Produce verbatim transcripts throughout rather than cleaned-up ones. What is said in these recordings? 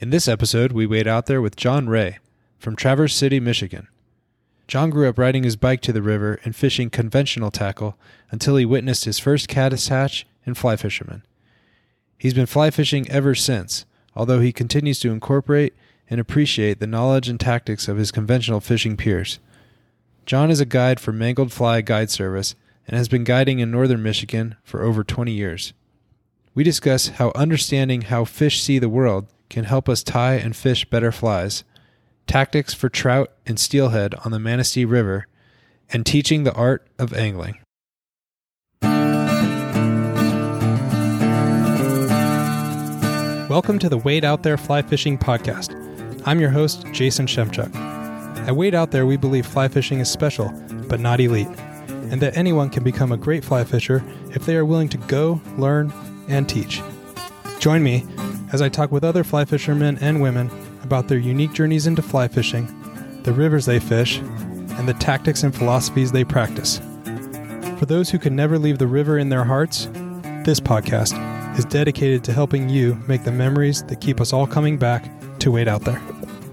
In this episode, we wade out there with John Ray from Traverse City, Michigan. John grew up riding his bike to the river and fishing conventional tackle until he witnessed his first caddis hatch and fly fisherman. He's been fly fishing ever since, although he continues to incorporate and appreciate the knowledge and tactics of his conventional fishing peers. John is a guide for Mangled Fly Guide Service and has been guiding in northern Michigan for over twenty years. We discuss how understanding how fish see the world can help us tie and fish better flies, tactics for trout and steelhead on the Manistee River, and teaching the art of angling. Welcome to the Wade Out There Fly Fishing Podcast. I'm your host, Jason Shemchuk. At Wade Out There, we believe fly fishing is special, but not elite, and that anyone can become a great fly fisher if they are willing to go, learn, and teach. Join me as I talk with other fly fishermen and women about their unique journeys into fly fishing, the rivers they fish, and the tactics and philosophies they practice. For those who can never leave the river in their hearts, this podcast is dedicated to helping you make the memories that keep us all coming back to Wade Out There.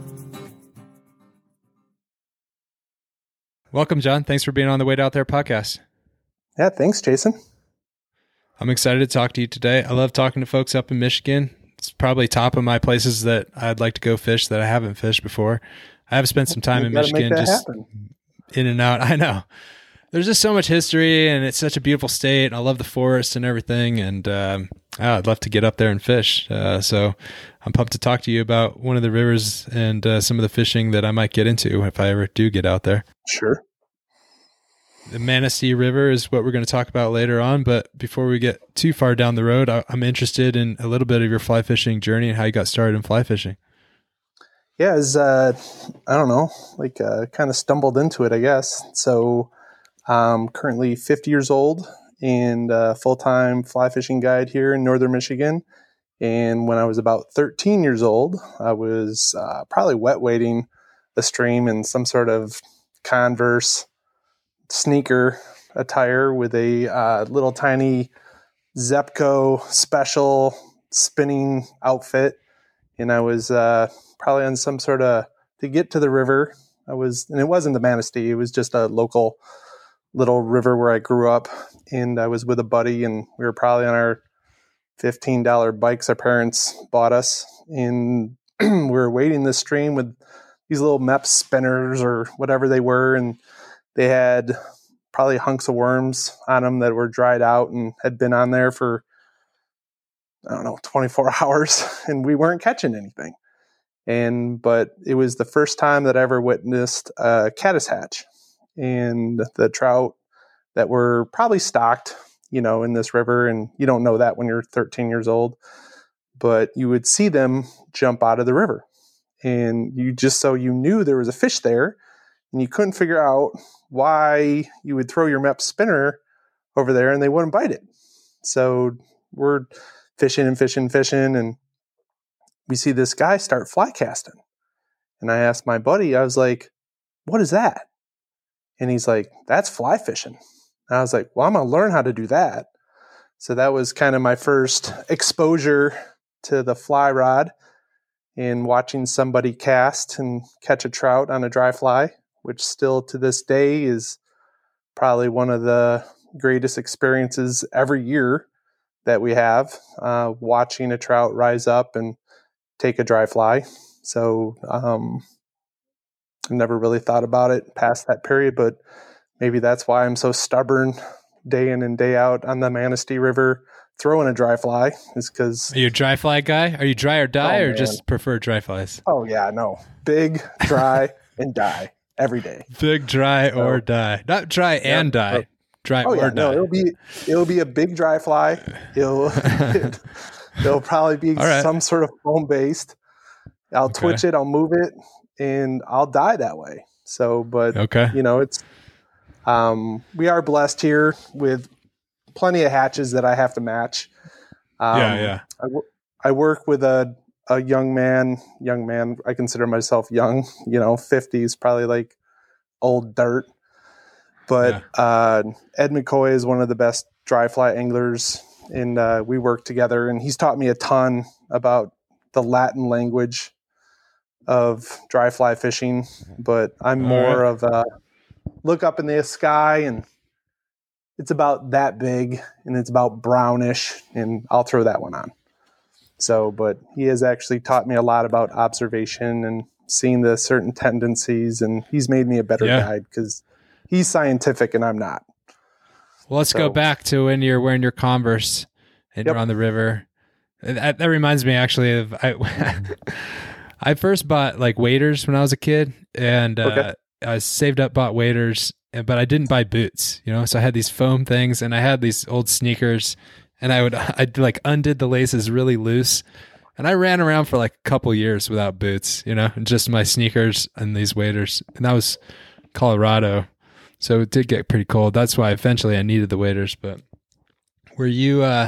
Welcome, John. Thanks for being on the Wade Out There podcast. Yeah, thanks, Jason. I'm excited to talk to you today. I love talking to folks up in Michigan. It's probably top of my places that I'd like to go fish that I haven't fished before. I have spent some time you in Michigan, just happen. in and out. I know. There's just so much history, and it's such a beautiful state, and I love the forest and everything, and um, oh, I'd love to get up there and fish. Uh, so I'm pumped to talk to you about one of the rivers and uh, some of the fishing that I might get into if I ever do get out there. Sure. The Manistee River is what we're going to talk about later on, but before we get too far down the road, I, I'm interested in a little bit of your fly fishing journey and how you got started in fly fishing. Yeah, as uh, I don't know, like uh, kind of stumbled into it, I guess. So I'm currently fifty years old and a full-time fly fishing guide here in northern Michigan. And when I was about thirteen years old, I was uh, probably wet wading the stream in some sort of Converse sneaker attire with a uh, little tiny Zepco special spinning outfit. And I was uh, probably on some sort of, to get to the river, I was, and it wasn't the Manistee, it was just a local little river where I grew up. And I was with a buddy, and we were probably on our fifteen dollars bikes our parents bought us. And we were wading this stream with these little Mepps spinners or whatever they were. And they had probably hunks of worms on them that were dried out and had been on there for, I don't know, twenty-four hours, and we weren't catching anything. And, but it was the first time that I ever witnessed a caddis hatch, and the trout that were probably stocked, you know, in this river. And you don't know that when you're thirteen years old, but you would see them jump out of the river, and you just, so you knew there was a fish there, and you couldn't figure out why you would throw your Mepps spinner over there and they wouldn't bite it. So we're fishing and fishing and fishing, and we see this guy start fly casting. And I asked my buddy, I was like, what is that? And he's like, that's fly fishing. And I was like, well, I'm going to learn how to do that. So that was kind of my first exposure to the fly rod and watching somebody cast and catch a trout on a dry fly, which still to this day is probably one of the greatest experiences every year that we have, uh, watching a trout rise up and take a dry fly. So um, I never really thought about it past that period, but maybe that's why I'm so stubborn day in and day out on the Manistee River throwing a dry fly, is because... Are you a dry fly guy? Are you dry or die, oh, or man. just prefer dry flies? Oh, yeah, no. Big, dry, and die. Every day. Big, dry, so, or die. Not dry yeah, and die. but, Dry oh, or yeah, die. No, it'll be it'll be a big dry fly. It'll it, it'll probably be right. some sort of foam based. I'll okay. twitch it, I'll move it, and I'll die that way. So, but okay. you know, it's um, we are blessed here with plenty of hatches that I have to match. Um, yeah, yeah. I, w- I work with a a young man. Young man. I consider myself young. You know, fifties, probably like old dirt. But yeah. uh, Ed McCoy is one of the best dry fly anglers, and uh, we work together. And he's taught me a ton about the Latin language of dry fly fishing, but I'm All more right. of a look up in the sky and it's about that big and it's about brownish, and I'll throw that one on. So, but he has actually taught me a lot about observation and seeing the certain tendencies, and he's made me a better Yeah. guide because he's scientific and I'm not. Well, let's So- go back to when you're wearing your Converse and Yep. you're on the river. That, that reminds me actually of I. I first bought like waders when I was a kid, and uh, Okay. I saved up, bought waders, and- but I didn't buy boots. You know, so I had these foam things, and I had these old sneakers, and I would I like undid the laces really loose, and I ran around for like a couple years without boots. You know, and just my sneakers and these waders, and that was Colorado, so it did get pretty cold. That's why eventually I needed the waders. But were you? Uh,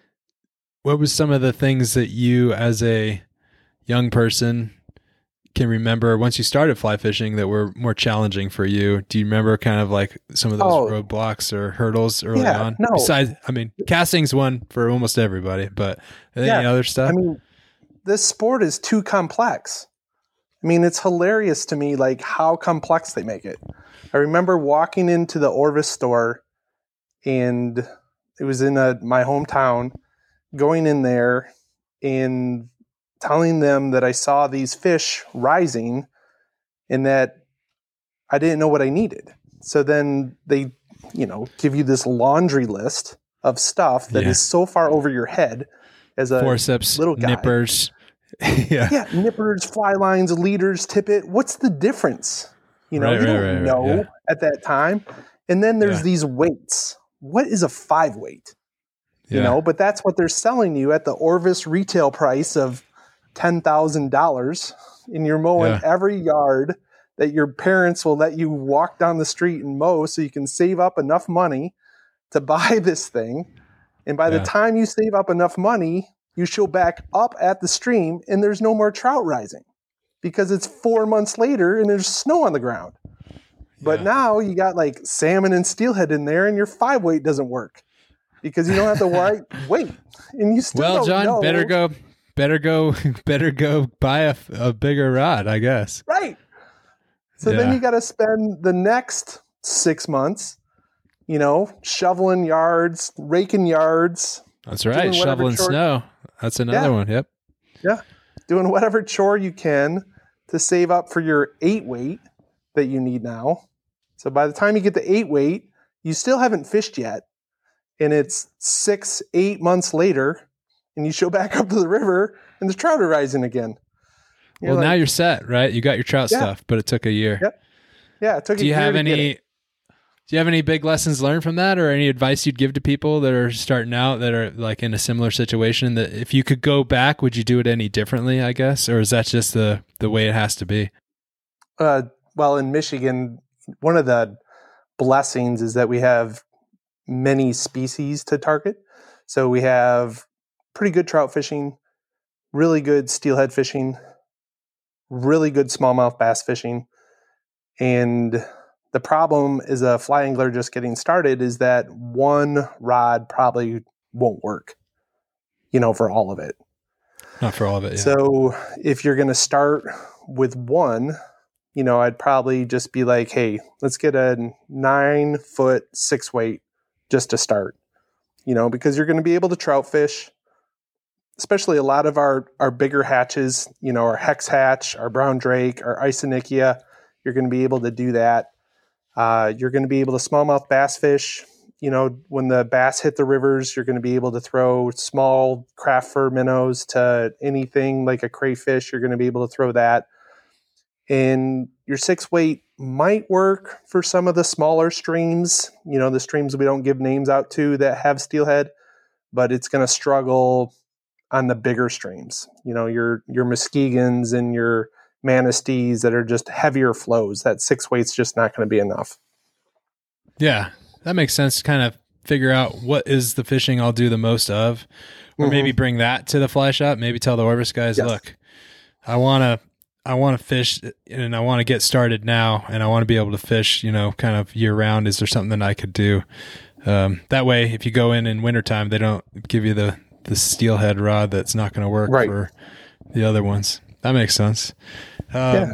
what was some of the things that you, as a young person, can remember once you started fly fishing that were more challenging for you? Do you remember kind of like some of those Oh. roadblocks or hurdles early Yeah, on? no. Besides, I mean, casting's one for almost everybody, but any Yeah, other stuff? I mean, this sport is too complex. I mean, it's hilarious to me, like how complex they make it. I remember walking into the Orvis store, and it was in a, my hometown, going in there and telling them that I saw these fish rising and that I didn't know what I needed. So then they, you know, give you this laundry list of stuff that Yeah. is so far over your head as a Forceps, little guy. nippers. yeah. Yeah, nippers, fly lines, leaders, tippet. What's the difference? You know, Right, you right, don't right, right, know yeah. at that time. And then there's Yeah. these weights. What is a five weight? You Yeah. know, but that's what they're selling you at the Orvis retail price of ten thousand dollars. And you're mowing Yeah. every yard that your parents will let you walk down the street and mow so you can save up enough money to buy this thing. And by Yeah. the time you save up enough money, you show back up at the stream and there's no more trout rising because it's four months later and there's snow on the ground. But Yeah. now you got like salmon and steelhead in there and your five weight doesn't work because you don't have the right weight. And you still Well, don't John, know. better go, better go, better go buy a, a bigger rod, I guess. Right. So Yeah. then you got to spend the next six months, you know, shoveling yards, raking yards, That's right. doing whatever Shoveling chore- snow. That's another Yeah. one. Yep. doing whatever chore you can to save up for your eight weight that you need now. So by the time you get the eight weight, you still haven't fished yet. And it's six, eight months later, and you show back up to the river and the trout are rising again. You're Well, like, now you're set, right? You got your trout Yeah. stuff, but it took a year. Yep. yeah, it took Do a you year have to get any? it. Do you have any big lessons learned from that, or any advice you'd give to people that are starting out that are like in a similar situation? That if you could go back, would you do it any differently? I guess, or is that just the the way it has to be? Uh, well, in Michigan, one of the blessings is that we have many species to target. So we have pretty good trout fishing, really good steelhead fishing, really good smallmouth bass fishing. And the problem is a fly angler just getting started is that one rod probably won't work, you know, for all of it. Not for all of it. Yeah. So if you're going to start with one, you know, I'd probably just be like, hey, let's get a nine foot six weight just to start, you know, because you're going to be able to trout fish, especially a lot of our, our bigger hatches, you know, our hex hatch, our brown drake, our isonychia, you're going to be able to do that. Uh, you're going to be able to smallmouth bass fish. You know, when the bass hit the rivers, you're going to be able to throw small craft fur minnows to anything like a crayfish. You're going to be able to throw that. And your six weight might work for some of the smaller streams, you know, the streams we don't give names out to that have steelhead, but it's going to struggle on the bigger streams. You know, your your Muskegans and your Manatees that are just heavier flows. That six weight's just not going to be enough. Yeah, that makes sense to kind of figure out what is the fishing I'll do the most of, or Mhm. maybe bring that to the fly shop. Maybe tell the Orvis guys, Yes. look, I want to, I want to fish and I want to get started now, and I want to be able to fish, you know, kind of year round. Is there something that I could do? Um, that way, if you go in in wintertime, they don't give you the, the steelhead rod that's not going to work Right. for the other ones. That makes sense. Um, yeah.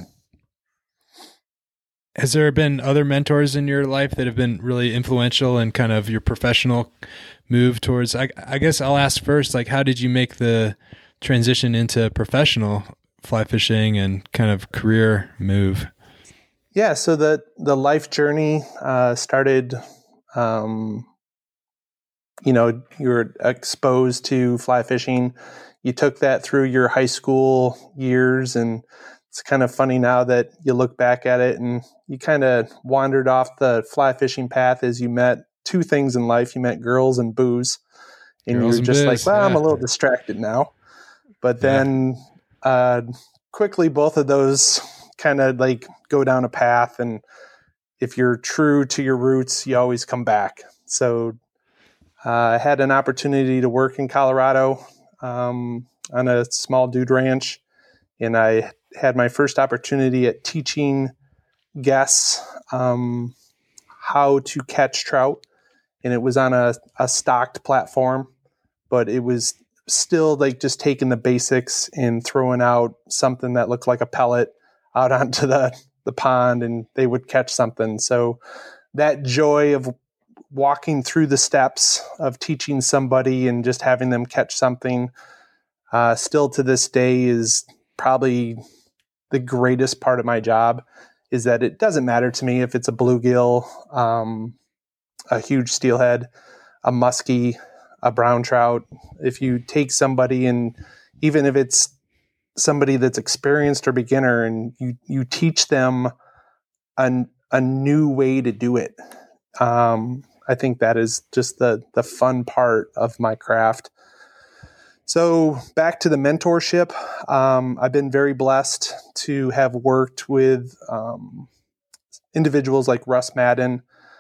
Has there been other mentors in your life that have been really influential in kind of your professional move towards, I, I guess I'll ask first, like, how did you make the transition into professional fly fishing and kind of career move? Yeah. So the, the life journey uh, started, um, you know, you were exposed to fly fishing. You took that through your high school years, and it's kind of funny now that you look back at it and you kind of wandered off the fly fishing path as you met two things in life. You met girls and booze, and Girls you're and just biz, like, well, yeah. I'm a little distracted now. But Yeah. then uh, quickly, both of those kind of like go down a path. And if you're true to your roots, you always come back. So uh, I had an opportunity to work in Colorado um, on a small dude ranch. And I had my first opportunity at teaching guests um, how to catch trout. And it was on a, a stocked platform, but it was still like just taking the basics and throwing out something that looked like a pellet out onto the, the pond, and they would catch something. So that joy of walking through the steps of teaching somebody and just having them catch something uh, still to this day is probably the greatest part of my job. Is that it doesn't matter to me if it's a bluegill, um, a huge steelhead, a muskie, a brown trout. If you take somebody, and even if it's somebody that's experienced or beginner, and you, you teach them a, a new way to do it, um, I think that is just the, the fun part of my craft. So back to the mentorship, um, I've been very blessed to have worked with um, individuals like Russ Madden.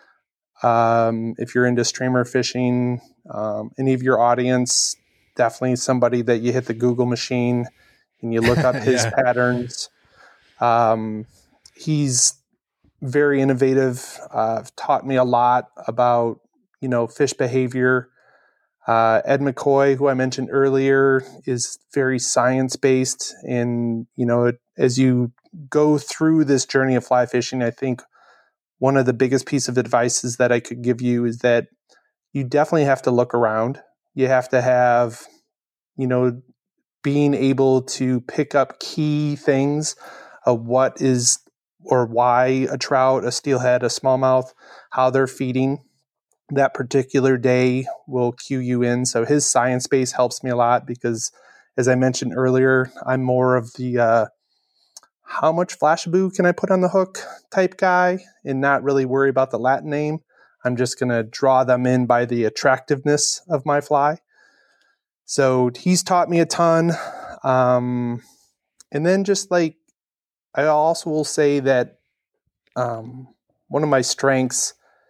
Um, if you're into streamer fishing, um, any of your audience, definitely somebody that you hit the Google machine and you look up his Yeah. patterns. Um, he's very innovative, uh, taught me a lot about, you know, fish behavior. Uh, Ed McCoy, who I mentioned earlier, is very science-based. And, you know, as you go through this journey of fly fishing, I think one of the biggest piece of advice is that I could give you is that you definitely have to look around. You have to have, you know, being able to pick up key things of what is or why a trout, a steelhead, a smallmouth, how they're feeding. That particular day will cue you in. So his science base helps me a lot because, as I mentioned earlier, I'm more of the uh, how much Flashabou can I put on the hook type guy and not really worry about the Latin name. I'm just going to draw them in by the attractiveness of my fly. So he's taught me a ton. Um, and then just like, I also will say that um, one of my strengths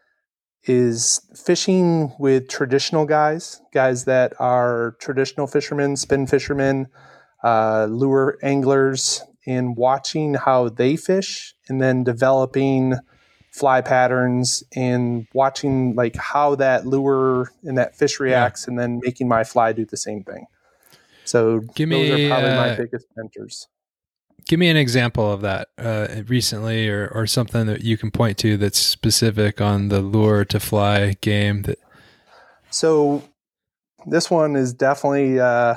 is fishing with traditional guys, guys that are traditional fishermen, spin fishermen, uh, lure anglers, and watching how they fish and then developing fly patterns and watching like how that lure and that fish reacts yeah. and then making my fly do the same thing. So give those me, are probably uh, my biggest mentors. Give me an example of that uh, recently or, or something that you can point to that's specific on the lure to fly game. That. So this one is definitely uh,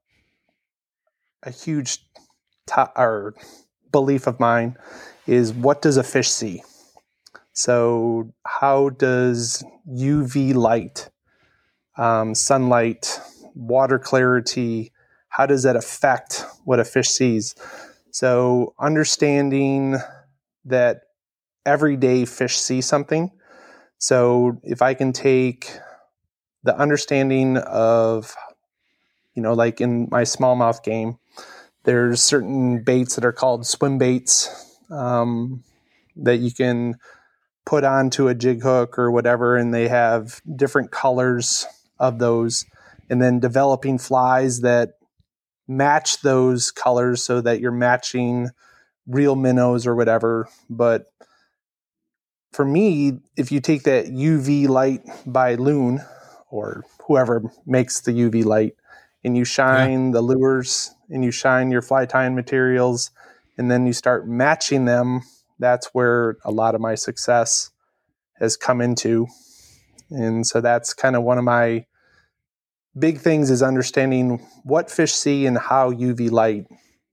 a huge to- or belief of mine is what does a fish see? So how does U V light, um, sunlight, water clarity, how does that affect what a fish sees? So understanding that everyday fish see something. So if I can take the understanding of, you know, like in my smallmouth game, there's certain baits that are called swim baits um, that you can put onto a jig hook or whatever, and they have different colors of those. And then developing flies that match those colors so that you're matching real minnows or whatever. But for me, if you take that U V light by Loon or whoever makes the U V light and you shine yeah. the lures and you shine your fly tying materials, and then you start matching them, that's where a lot of my success has come into. And so that's kind of one of my big things, is understanding what fish see and how U V light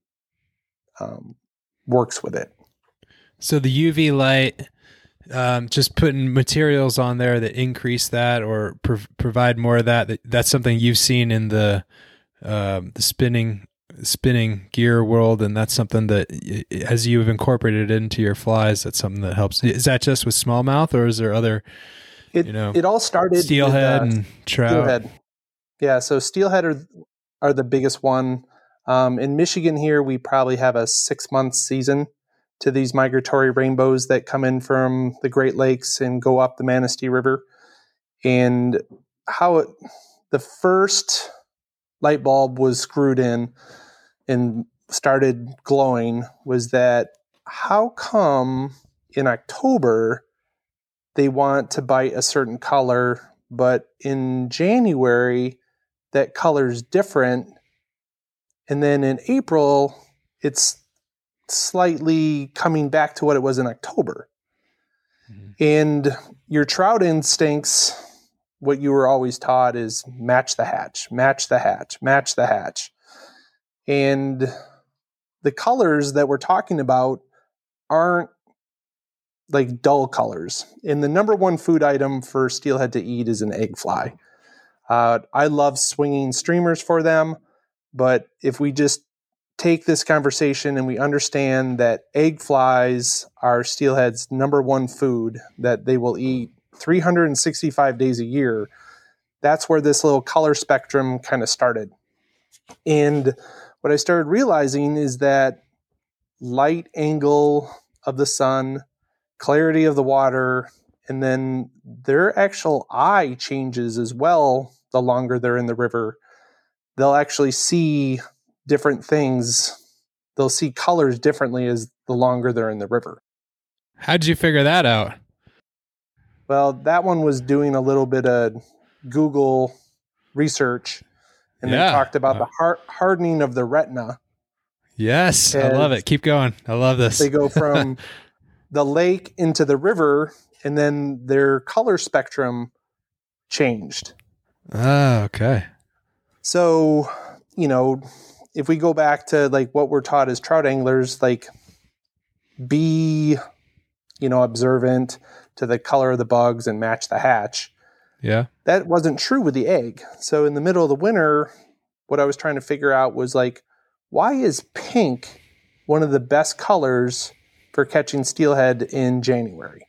um, works with it. So the U V light, um, just putting materials on there that increase that or prov- provide more of that, that, that's something you've seen in the uh, the spinning spinning gear world, and that's something that, as you've incorporated it into your flies, that's something that helps. Is that just with smallmouth, or is there other, it, you know, it all started steelhead with, uh, and trout? Steelhead. Yeah, so steelhead are, are the biggest one. Um, in Michigan here, we probably have a six-month season to these migratory rainbows that come in from the Great Lakes and go up the Manistee River. And how it, the first light bulb was screwed in and started glowing was that, how come in October they want to bite a certain color, but in January that color's different, and then in April it's slightly coming back to what it was in October. Mm-hmm. And your trout instincts, what you were always taught is match the hatch, match the hatch, match the hatch. And the colors that we're talking about aren't like dull colors. And the number one food item for steelhead to eat is an egg fly. Uh, I love swinging streamers for them, but if we just take this conversation and we understand that egg flies are steelhead's number one food that they will eat three hundred sixty-five days a year, that's where this little color spectrum kind of started. And what I started realizing is that light angle of the sun, clarity of the water, and then their actual eye changes as well the longer they're in the river. They'll actually see different things. They'll see colors differently as the longer they're in the river. How'd you figure that out? Well, that one was doing a little bit of Google research, and yeah. they talked about uh, the hard- hardening of the retina. Yes, I love it. Keep going. I love this. They go from the lake into the river, and then their color spectrum changed. Oh, okay. So, you know, if we go back to like what we're taught as trout anglers, like be, you know, observant to the color of the bugs and match the hatch. Yeah. That wasn't true with the egg. So in the middle of the winter, what I was trying to figure out was like, why is pink one of the best colors for catching steelhead in January?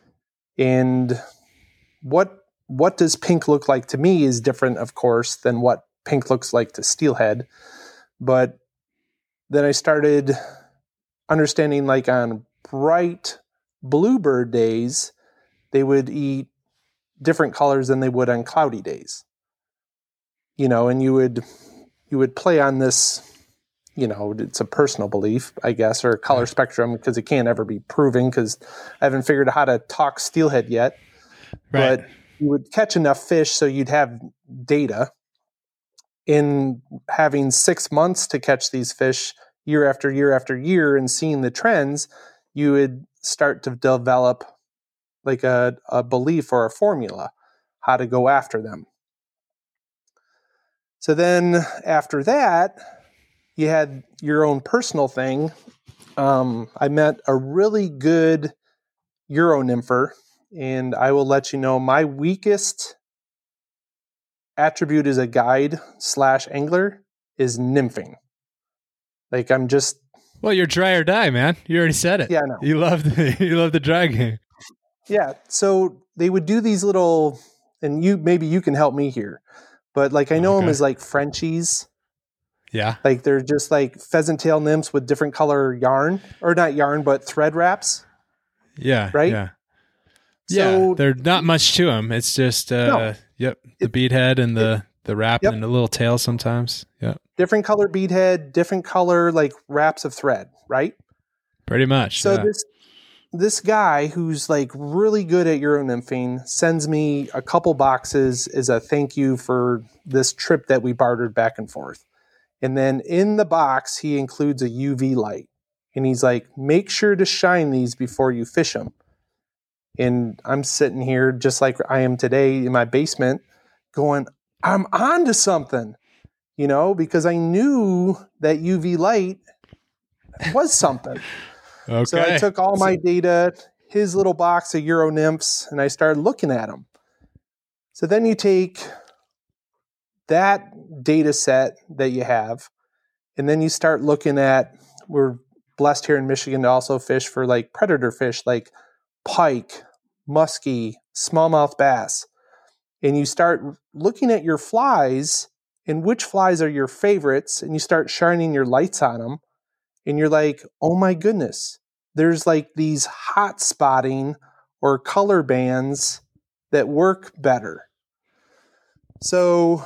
And what what does pink look like to me is different, of course, than what pink looks like to steelhead. But then I started understanding, like on bright bluebird days, they would eat different colors than they would on cloudy days. You know, and you would you would play on this, you know, it's a personal belief, I guess, or color spectrum, because it can't ever be proven, because I haven't figured out how to talk steelhead yet. Right. But you would catch enough fish so you'd have data. In having six months to catch these fish year after year after year and seeing the trends, you would start to develop like a, a belief or a formula how to go after them. So then after that, you had your own personal thing. Um, I met a really good Euro nympher, and I will let you know my weakest attribute as a guide slash angler is nymphing. Like I'm just well, you're dry or die, man. You already said it. Yeah, I know. You love the you love the dry game. Yeah. So they would do these little, and you maybe you can help me here, but like I know okay. them as like Frenchies. Yeah. Like they're just like pheasant tail nymphs with different color yarn, or not yarn, but thread wraps. Yeah. Right. Yeah. So, yeah. There's not much to them. It's just uh, no. Yep. The it, bead head and the, it, the wrap yep. and the little tail sometimes. Yep. Different color bead head, different color like wraps of thread, right? Pretty much. So yeah. this this guy who's like really good at Euro nymphing sends me a couple boxes as a thank you for this trip that we bartered back and forth. And then in the box, he includes a U V light. And he's like, make sure to shine these before you fish them. And I'm sitting here just like I am today in my basement going, I'm on to something, you know, because I knew that U V light was something. Okay. So I took all my data, his little box of Euro nymphs, and I started looking at them. So then you take that data set that you have, and then you start looking at, we're blessed here in Michigan to also fish for like predator fish like pike, muskie, smallmouth bass. And you start looking at your flies and which flies are your favorites, and you start shining your lights on them. And you're like, oh my goodness, there's like these hot spotting or color bands that work better. So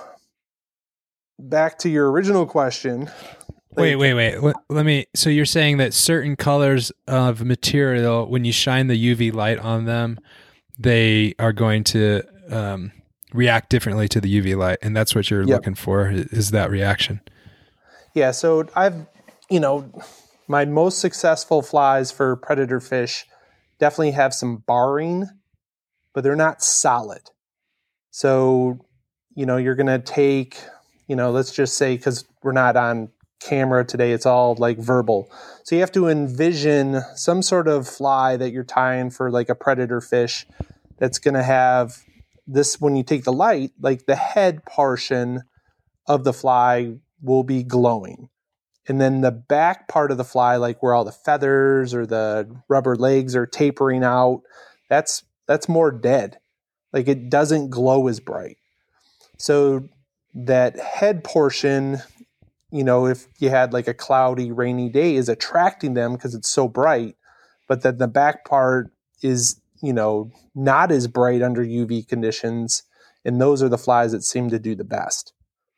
back to your original question. Wait, wait, wait. Let, let me, so you're saying that certain colors of material, when you shine the U V light on them, they are going to um, react differently to the U V light. And that's what you're yep. looking for, is that reaction. Yeah. So I've, you know, my most successful flies for predator fish definitely have some barring, but they're not solid. So, you know, you're going to take, you know, let's just say, because we're not on camera today, it's all like verbal. So you have to envision some sort of fly that you're tying for like a predator fish that's going to have this, when you take the light, like the head portion of the fly will be glowing. And then the back part of the fly, like where all the feathers or the rubber legs are tapering out, that's that's more dead. Like it doesn't glow as bright. So that head portion, you know, if you had like a cloudy, rainy day, is attracting them because it's so bright. But then the back part is, you know, not as bright under U V conditions. And those are the flies that seem to do the best.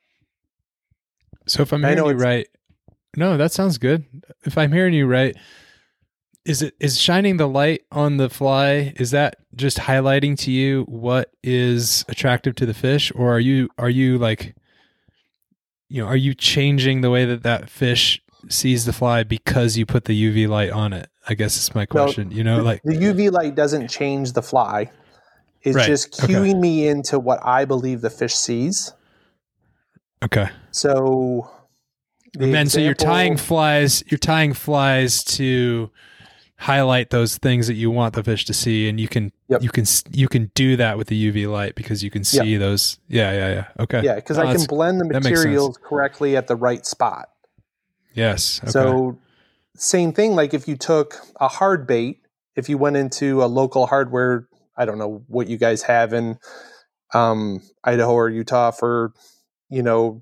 So if I'm hearing you right, no, that sounds good. If I'm hearing you right, is it is shining the light on the fly, is that just highlighting to you what is attractive to the fish, or are you are you like, you know, are you changing the way that that fish sees the fly because you put the U V light on it? I guess is my question. No, you know, the, like the U V light doesn't change the fly. It's right. just cueing okay. me into what I believe the fish sees. Okay. So and then example, so you're tying flies, you're tying flies to highlight those things that you want the fish to see, and you can yep. you can you can do that with the U V light because you can see yep. those. Yeah, yeah, yeah. Okay. Yeah, because oh, I can blend the materials correctly at the right spot. Yes. Okay. So same thing, like if you took a hard bait, if you went into a local hardware, I don't know what you guys have in um, Idaho or Utah for, you know,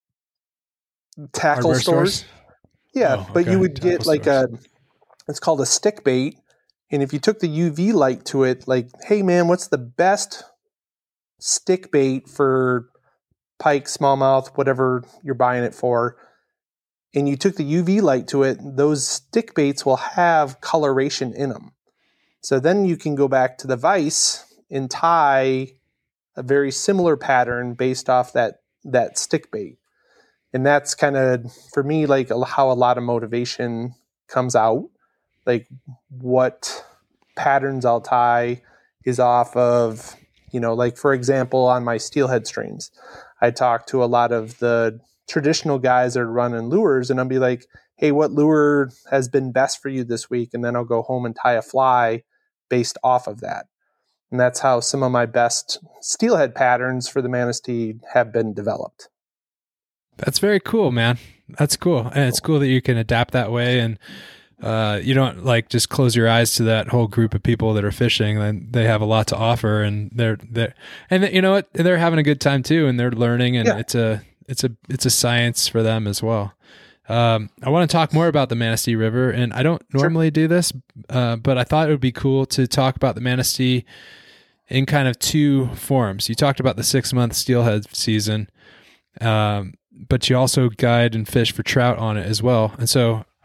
tackle hardware stores. stores? Yeah, oh, okay. but you would tackle get like stores. a, it's called a stick bait. And if you took the U V light to it, like, hey man, what's the best stick bait for pike, smallmouth, whatever you're buying it for, and you took the U V light to it, those stick baits will have coloration in them. So then you can go back to the vise and tie a very similar pattern based off that, that stick bait. And that's kind of, for me, like how a lot of motivation comes out. Like what patterns I'll tie is off of, you know, like for example, on my steelhead streams, I talk to a lot of the traditional guys that are running lures, and I'll be like, hey, what lure has been best for you this week? And then I'll go home and tie a fly based off of that. And that's how some of my best steelhead patterns for the Manistee have been developed. That's very cool, man. That's cool. And it's cool that you can adapt that way, and uh, you don't like just close your eyes to that whole group of people that are fishing. And they have a lot to offer, and they're, they're, and you know what? They're having a good time too, and they're learning, and yeah. it's a, it's a, it's a science for them as well. Um, I want to talk more about the Manistee River, and I don't normally sure. do this, uh, but I thought it would be cool to talk about the Manistee in kind of two forms. You talked about the six month steelhead season, um, but you also guide and fish for trout on it as well. And so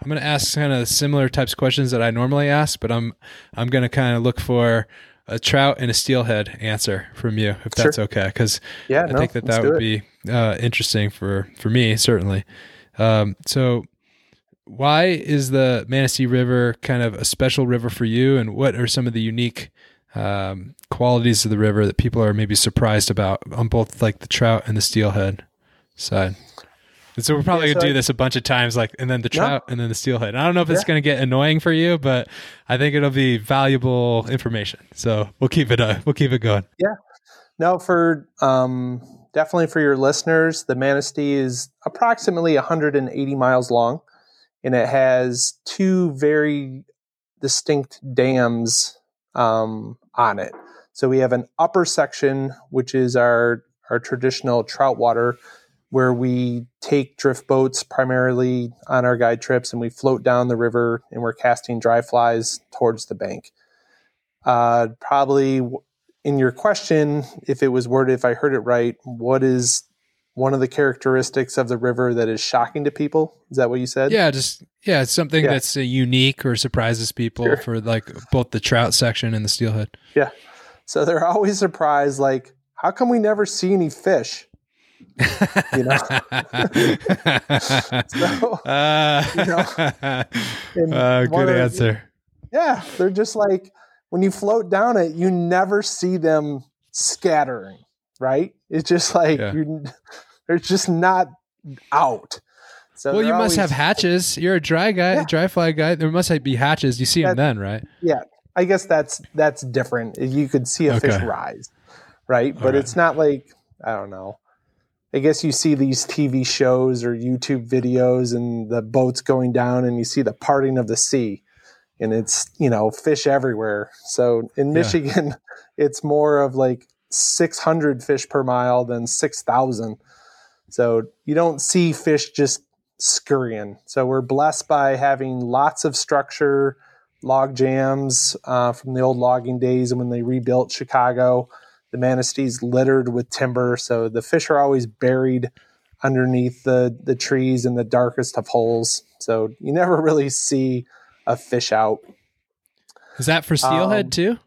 I'm going to ask kind of similar types of questions that I normally ask, but I'm I'm going to kind of look for a trout and a steelhead answer from you, if that's sure. okay. Because yeah, I no, think that that would it. be uh, interesting for, for me, certainly. Um, so why is the Manistee River kind of a special river for you, and what are some of the unique um, qualities of the river that people are maybe surprised about on both like the trout and the steelhead side? And so we're probably yeah, so gonna do this a bunch of times, like, and then the trout no. and then the steelhead. I don't know if it's yeah. going to get annoying for you, but I think it'll be valuable information. So we'll keep it, uh, we'll keep it going. Yeah, no, for, um, definitely for your listeners, the Manistee is approximately one hundred eighty miles long, and it has two very distinct dams, um, on it. So we have an upper section, which is our, our traditional trout water, where we take drift boats primarily on our guide trips, and we float down the river, and we're casting dry flies towards the bank. Uh, probably in your question, if it was worded, if I heard it right, what is one of the characteristics of the river that is shocking to people? Is that what you said? Yeah, just yeah, it's something yeah. that's uh, unique or surprises people sure. for like both the trout section and the steelhead. Yeah. So they're always surprised, like, how come we never see any fish? You know, so, uh, you know uh, good answer. The, yeah, they're just like, when you float down it, you never see them scattering, right? It's just like yeah. you're, they're just not out. So well, you must always, have hatches. You're a dry guy, yeah. dry fly guy. There must be hatches. You see that, them then, right? Yeah, I guess that's that's different. You could see a okay. fish rise, right? But right. it's not like, I don't know. I guess you see these T V shows or YouTube videos and the boats going down and you see the parting of the sea and it's, you know, fish everywhere. So in Michigan, yeah. it's more of like six hundred fish per mile than six thousand. So you don't see fish just scurrying. So we're blessed by having lots of structure, log jams uh, from the old logging days and when they rebuilt Chicago. The Manistee's littered with timber, so the fish are always buried underneath the, the trees in the darkest of holes. So you never really see a fish out. Is that for steelhead um, too?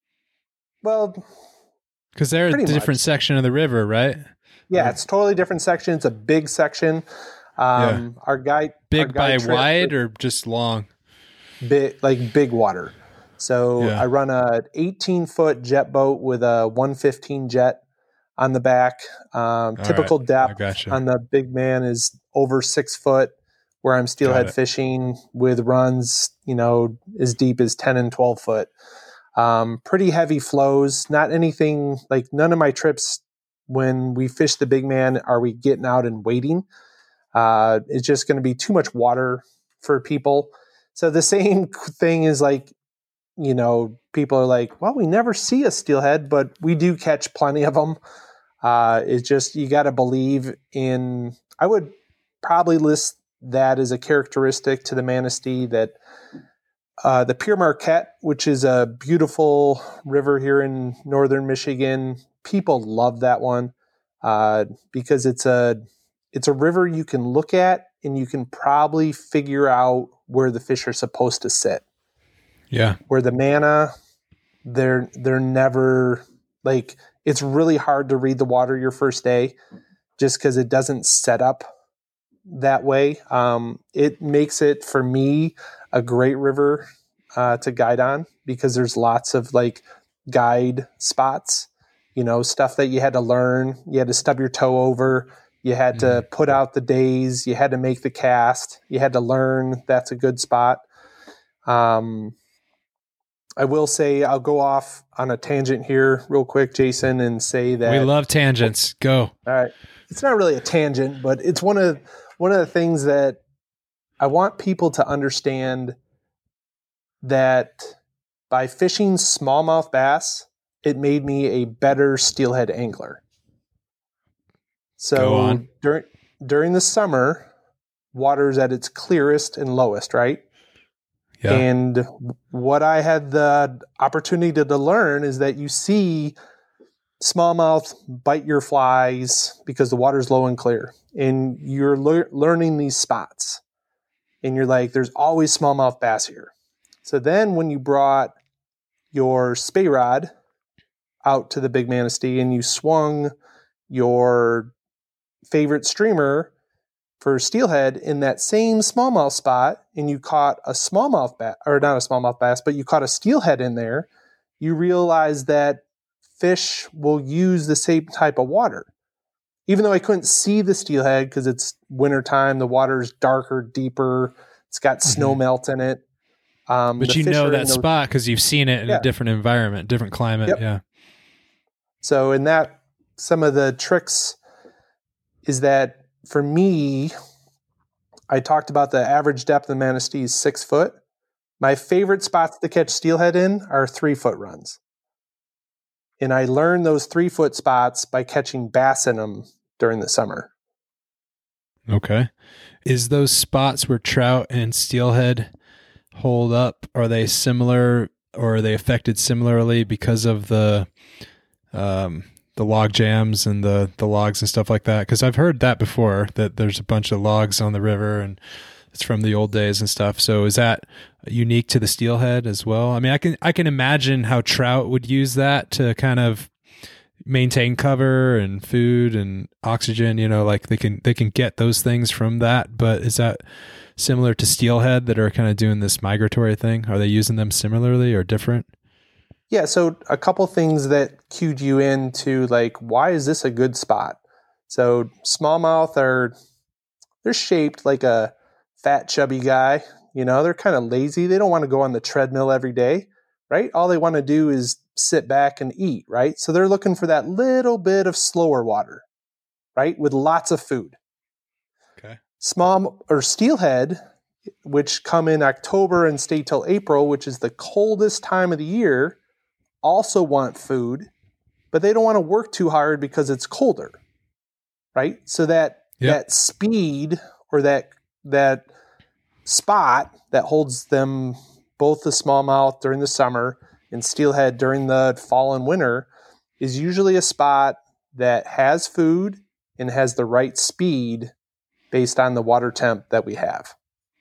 Well, because they're a different much. section of the river, right? Yeah, or, it's totally different section. It's a big section. Um, yeah. Our guide, big our guide by wide or just long? Big, like big water. So yeah. I run a eighteen foot jet boat with a one fifteen jet on the back. Um, typical right. depth gotcha. on the big man is over six foot, where I'm steelhead fishing with runs, you know, as deep as ten and twelve foot. Um, pretty heavy flows, not anything like none of my trips when we fish the big man are we getting out and waiting. Uh, it's just going to be too much water for people. So the same thing is like, you know, people are like, well, we never see a steelhead, but we do catch plenty of them. Uh, it's just, you got to believe in, I would probably list that as a characteristic to the Manistee that uh, the Pere Marquette, which is a beautiful river here in northern Michigan, people love that one uh, because it's a, it's a river you can look at and you can probably figure out where the fish are supposed to sit. Yeah. Where the manna, they're they're never like, it's really hard to read the water your first day just because it doesn't set up that way. Um, it makes it for me a great river uh, to guide on because there's lots of like guide spots, you know, stuff that you had to learn. You had to stub your toe over. You had mm-hmm. to put out the days. You had to make the cast. You had to learn that's a good spot. Um, I will say I'll go off on a tangent here real quick, Jason, and say that we love tangents. Go. All right. It's not really a tangent, but it's one of one of the things that I want people to understand that by fishing smallmouth bass, it made me a better steelhead angler. So during during the summer, water's at its clearest and lowest, right? Yeah. And what I had the opportunity to, to learn is that you see smallmouth bite your flies because the water's low and clear. And you're le- learning these spots. and you're like, there's always smallmouth bass here. So then when you brought your spey rod out to the Big Manistee and you swung your favorite streamer for steelhead in that same smallmouth spot, and you caught a smallmouth bass, or not a smallmouth bass, but you caught a steelhead in there, you realize that fish will use the same type of water. Even though I couldn't see the steelhead because it's wintertime, the water's darker, deeper, it's got snow mm-hmm. melt in it. Um, but you know that those, spot because you've seen it in yeah. a different environment, different climate. Yep. Yeah. So in that, some of the tricks is that for me, I talked about the average depth of the Manistee is six foot. My favorite spots to catch steelhead in are three foot runs. And I learned those three foot spots by catching bass in them during the summer. Okay. Is those spots where trout and steelhead hold up, are they similar, or are they affected similarly because of the um, the log jams and the, the logs and stuff like that? Because I've heard that before, that there's a bunch of logs on the river and it's from the old days and stuff. So is that unique to the steelhead as well? I mean, I can I can imagine how trout would use that to kind of maintain cover and food and oxygen. You know, like they can they can get those things from that. But is that similar to steelhead that are kind of doing this migratory thing? Are they using them similarly or different? Yeah, so a couple things that cued you into, like, why is this a good spot? So smallmouth are, they're shaped like a fat, chubby guy. You know, they're kind of lazy. They don't want to go on the treadmill every day, right? All they want to do is sit back and eat, right? So they're looking for that little bit of slower water, right? With lots of food. Okay. Small or steelhead, which come in October and stay till April, which is the coldest time of the year, also want food, but they don't want to work too hard because it's colder, right? So that yep. that speed or that that spot that holds them, both the smallmouth during the summer and steelhead during the fall and winter, is usually a spot that has food and has the right speed based on the water temp that we have.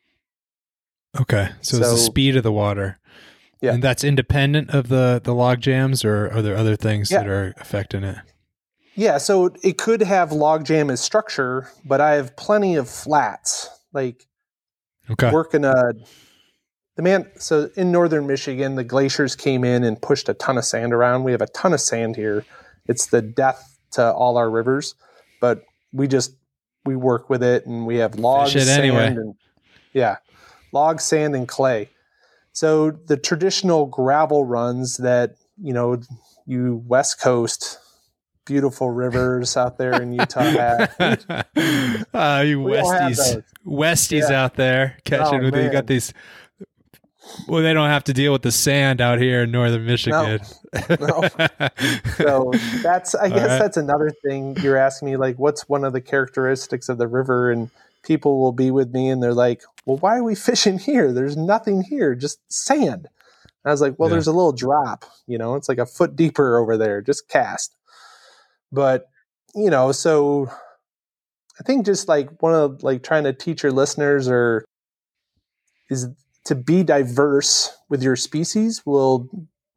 Okay, so, so it's the speed of the water. Yeah. And that's independent of the, the log jams, or are there other things yeah. that are affecting it? Yeah, so it could have log jam as structure, but I have plenty of flats. Like okay. working a the man so in northern Michigan, the glaciers came in and pushed a ton of sand around. We have a ton of sand here. It's the death to all our rivers, but we just we work with it, and we have logs, Fish it sand, anyway. and yeah, log, sand, and clay. So the traditional gravel runs that, you know, you West Coast, beautiful rivers out there in Utah have. uh, you Westies, Westies yeah. out there catching oh, with you. You got these. Well, they don't have to deal with the sand out here in northern Michigan. No. no. So that's, I guess right. that's another thing you're asking me, like, what's one of the characteristics of the river? And people will be with me and they're like, well, why are we fishing here? There's nothing here, just sand. And I was like, well, yeah. there's a little drop, you know, it's like a foot deeper over there, just cast. But, you know, so I think just like one of like trying to teach your listeners or is to be diverse with your species will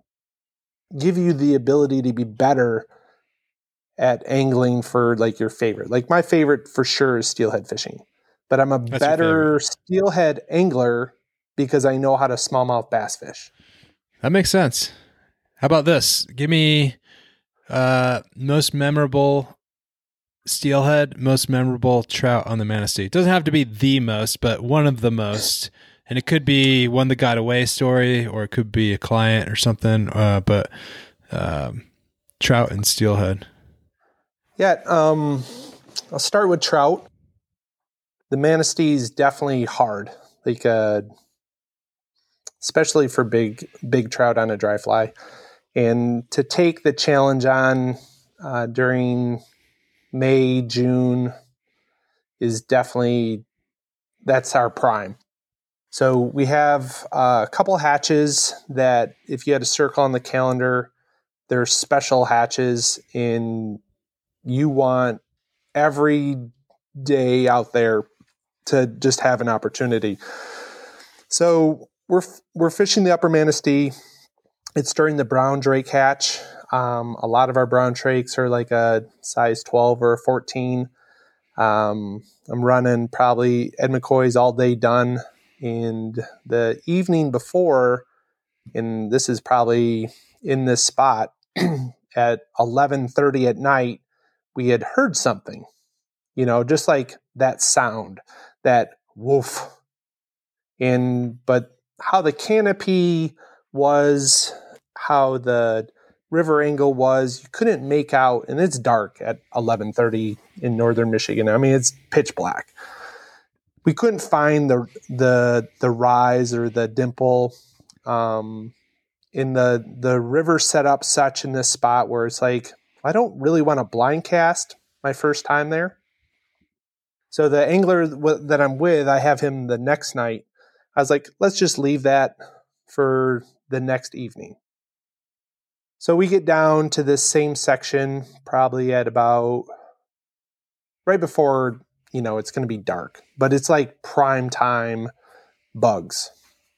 give you the ability to be better at angling for like your favorite. Like my favorite for sure is steelhead fishing, but I'm a That's better steelhead angler because I know how to smallmouth bass fish. That makes sense. How about this? Give me uh, most memorable steelhead, most memorable trout on the Manistee. It doesn't have to be the most, but one of the most. And it could be one that got away story, or it could be a client or something. Uh, but um, trout and steelhead. Yeah, um, I'll start with trout. The Manistee is definitely hard, like uh, especially for big big trout on a dry fly. And to take the challenge on uh, during May, June is definitely, that's our prime. So we have uh, a couple hatches that if you had a circle on the calendar, they're special hatches, and you want every day out there to just have an opportunity. So we're we're fishing the upper Manistee. It's during the brown drake hatch. Um, a lot of our brown drakes are like a size twelve or a fourteen. Um, I'm running probably Ed McCoy's all day done. And the evening before, and this is probably in this spot, at eleven thirty at night, we had heard something, you know, just like that sound, that woof. And, but how the canopy was, how the river angle was, you couldn't make out, and it's dark at eleven thirty in northern Michigan. I mean, it's pitch black. We couldn't find the the the rise or the dimple. Um, in the the river set up such in this spot where it's like, I don't really want to blind cast my first time there. So the angler that I'm with, I have him the next night. I was like, let's just leave that for the next evening. So we get down to this same section probably at about right before, you know, it's going to be dark, but it's like prime time bugs.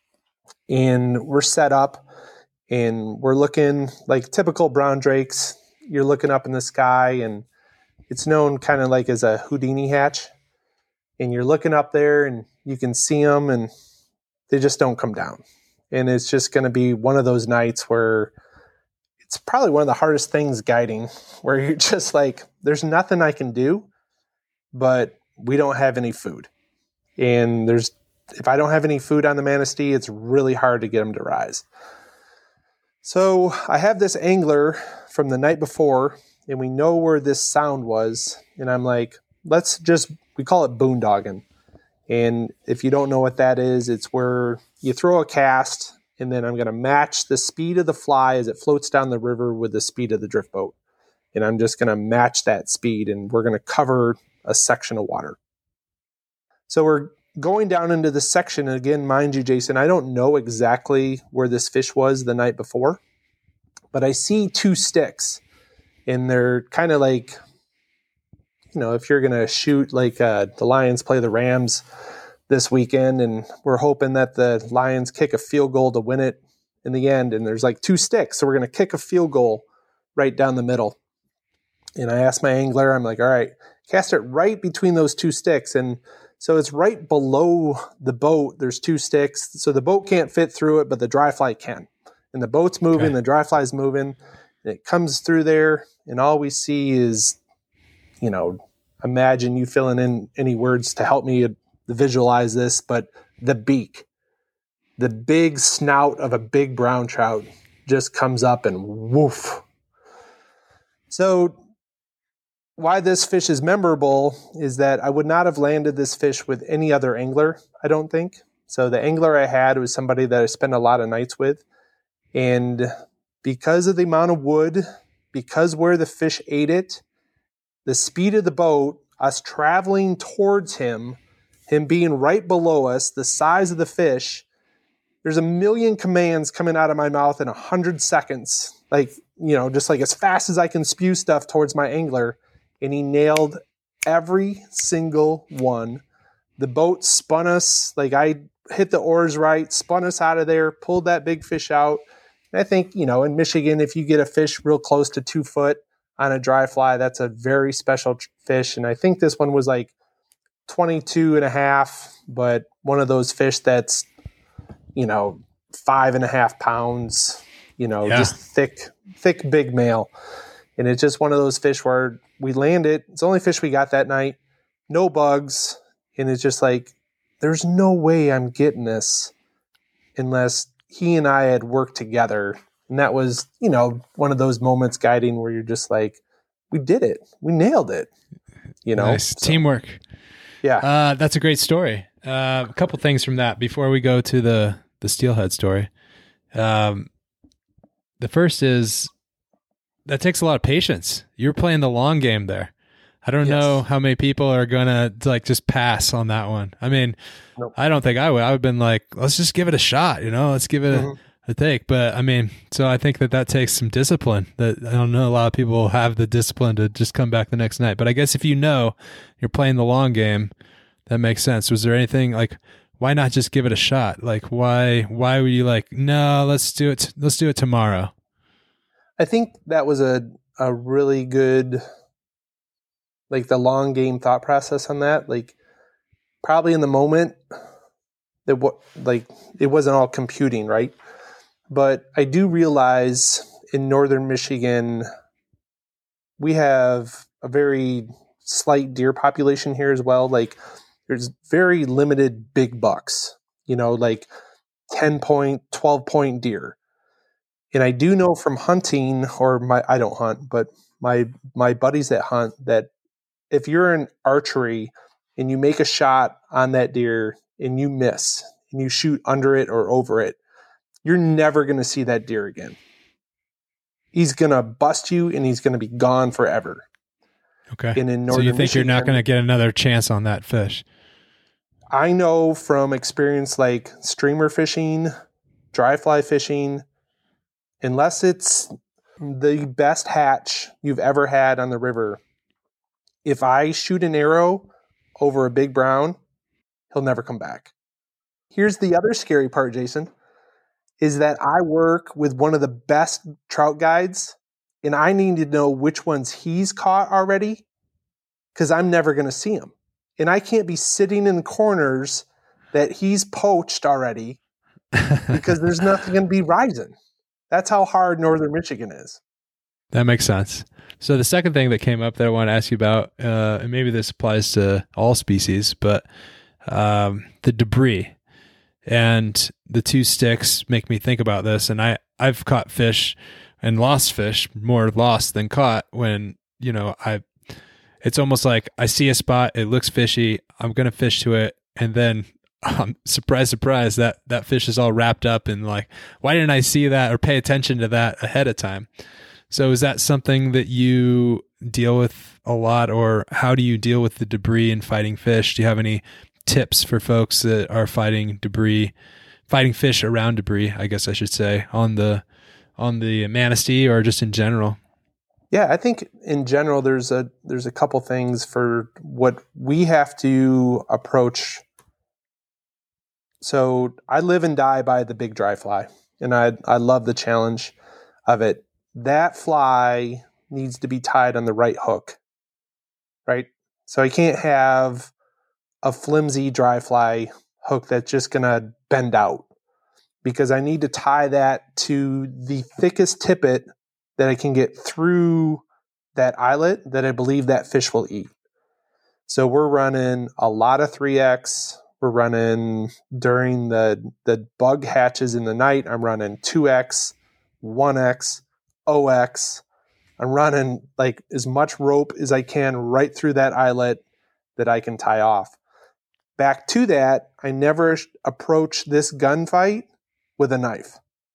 And we're set up and we're looking like typical brown drakes. You're looking up in the sky, and it's known kind of like as a Houdini hatch. And you're looking up there and you can see them and they just don't come down. And it's just going to be one of those nights where it's probably one of the hardest things guiding, where you're just like, there's nothing I can do, but we don't have any food. And there's, if I don't have any food on the Manistee, it's really hard to get them to rise. So I have this angler from the night before, and we know where this sound was. And I'm like, let's just, we call it boondogging. And if you don't know what that is, it's where you throw a cast, and then I'm going to match the speed of the fly as it floats down the river with the speed of the drift boat. And I'm just going to match that speed, and we're going to cover a section of water. So we're going down into this section. And again, mind you, Jason, I don't know exactly where this fish was the night before, but I see two sticks, and they're kind of like, you know, if you're going to shoot like uh, the Lions play the Rams this weekend, and we're hoping that the Lions kick a field goal to win it in the end. And there's like two sticks. So we're going to kick a field goal right down the middle. And I asked my angler, I'm like, all right, cast it right between those two sticks. And so it's right below the boat. There's two sticks. So the boat can't fit through it, but the dry fly can. And the boat's moving, okay. The dry fly's moving. And it comes through there, and all we see is, you know, imagine you filling in any words to help me visualize this, but the beak, the big snout of a big brown trout just comes up and woof. So why this fish is memorable is that I would not have landed this fish with any other angler, I don't think. So the angler I had was somebody that I spent a lot of nights with. And because of the amount of wood, because where the fish ate it, the speed of the boat, us traveling towards him, him being right below us, the size of the fish, there's a million commands coming out of my mouth in a hundred seconds. Like, you know, just like as fast as I can spew stuff towards my angler. And he nailed every single one. The boat spun us, like I hit the oars right, spun us out of there, pulled that big fish out. And I think, you know, in Michigan, if you get a fish real close to two foot on a dry fly, that's a very special fish. And I think this one was like twenty-two and a half, but one of those fish that's, you know, five and a half pounds, you know, yeah. just thick, thick, big male. And it's just one of those fish where we land it. It's the only fish we got that night. No bugs. And it's just like, there's no way I'm getting this unless he and I had worked together. And that was, you know, one of those moments guiding where you're just like, we did it. We nailed it. You know, nice. So, teamwork. Yeah. Uh, that's a great story. Uh, a couple things from that before we go to the, the steelhead story. Um, the first is that takes a lot of patience. You're playing the long game there. I don't yes. know how many people are going to like just pass on that one. I mean, nope. I don't think I would. I would have been like, let's just give it a shot, you know, let's give it mm-hmm. a, a take. But I mean, so I think that that takes some discipline that I don't know. A lot of people have the discipline to just come back the next night. But I guess if you know you're playing the long game, That makes sense. Was there anything like, why not just give it a shot? Like, why, why were you like, no, let's do it. Let's do it tomorrow. I think that was a, a really good, like the long game thought process on that. Like probably in the moment that what, like it wasn't all computing, right? But I do realize in northern Michigan, we have a very slight deer population here as well. Like there's very limited big bucks, you know, like ten point, twelve point deer. And I do know from hunting, or my, I don't hunt, but my, my buddies that hunt, that if you're in archery and you make a shot on that deer and you miss and you shoot under it or over it, you're never going to see that deer again. He's going to bust you and he's going to be gone forever. Okay. And in so you think Michigan, you're not going to get another chance on that fish? I know from experience like streamer fishing, dry fly fishing, unless it's the best hatch you've ever had on the river, if I shoot an arrow over a big brown, he'll never come back. Here's the other scary part, Jason, is that I work with one of the best trout guides, and I need to know which ones he's caught already because I'm never going to see him. And I can't be sitting in corners that he's poached already because there's nothing going to be rising. That's how hard northern Michigan is. That makes sense. So the second thing that came up that I want to ask you about, uh, and maybe this applies to all species, but um, the debris and the two sticks make me think about this. And I, I've caught fish and lost fish, more lost than caught, when, you know, I, it's almost like I see a spot, it looks fishy, I'm going to fish to it, and then um, surprise, surprise, that, that fish is all wrapped up in like, why didn't I see that or pay attention to that ahead of time? So is that something that you deal with a lot, or how do you deal with the debris in fighting fish? Do you have any tips for folks that are fighting debris, fighting fish around debris, I guess I should say, on the, on the Manistee or just in general? Yeah, I think in general, there's a, there's a couple things for what we have to approach. So I live and die by the big dry fly, and I, I love the challenge of it. That fly needs to be tied on the right hook, right? So I can't have a flimsy dry fly hook that's just going to bend out, because I need to tie that to the thickest tippet that I can get through that eyelet that I believe that fish will eat. So we're running a lot of three X. We're running during the, the bug hatches in the night. I'm running two X, one X, O X. I'm running like as much rope as I can right through that eyelet that I can tie off. Back to that, I never approach this gunfight with a knife.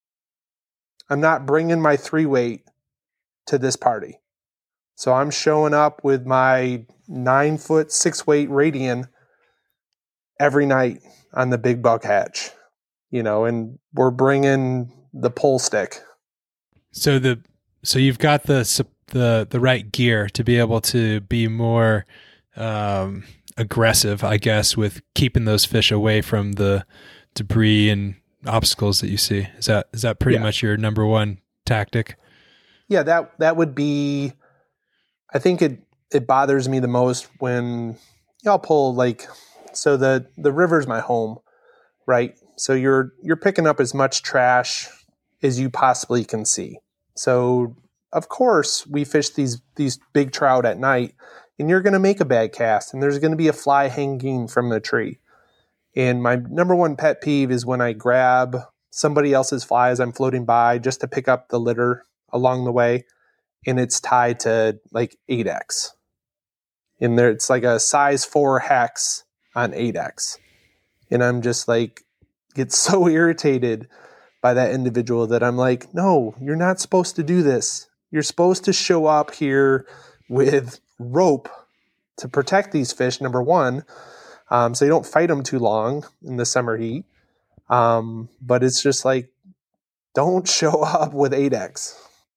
I'm not bringing my three weight to this party. So I'm showing up with my nine foot, six weight Radian every night on the big buck hatch, you know, and we're bringing the pole stick. So the, so you've got the, the, the right gear to be able to be more, um, aggressive, I guess, with keeping those fish away from the debris and obstacles that you see. Is that, is that pretty yeah. much your number one tactic? Yeah, that, that would be, I think it, it bothers me the most when you know, I'll pull like, so the, the river's my home, right? So you're, you're picking up as much trash as you possibly can see. So of course we fish these, these big trout at night, and you're going to make a bad cast, and there's going to be a fly hanging from the tree. And my number one pet peeve is when I grab somebody else's fly as I'm floating by just to pick up the litter along the way, and it's tied to like eight X. And there, it's like a size four hex on eight X. And I'm just like, get so irritated by that individual that I'm like, no, you're not supposed to do this. You're supposed to show up here with rope to protect these fish, number one, um, so you don't fight them too long in the summer heat. Um, but it's just like, don't show up with eight X.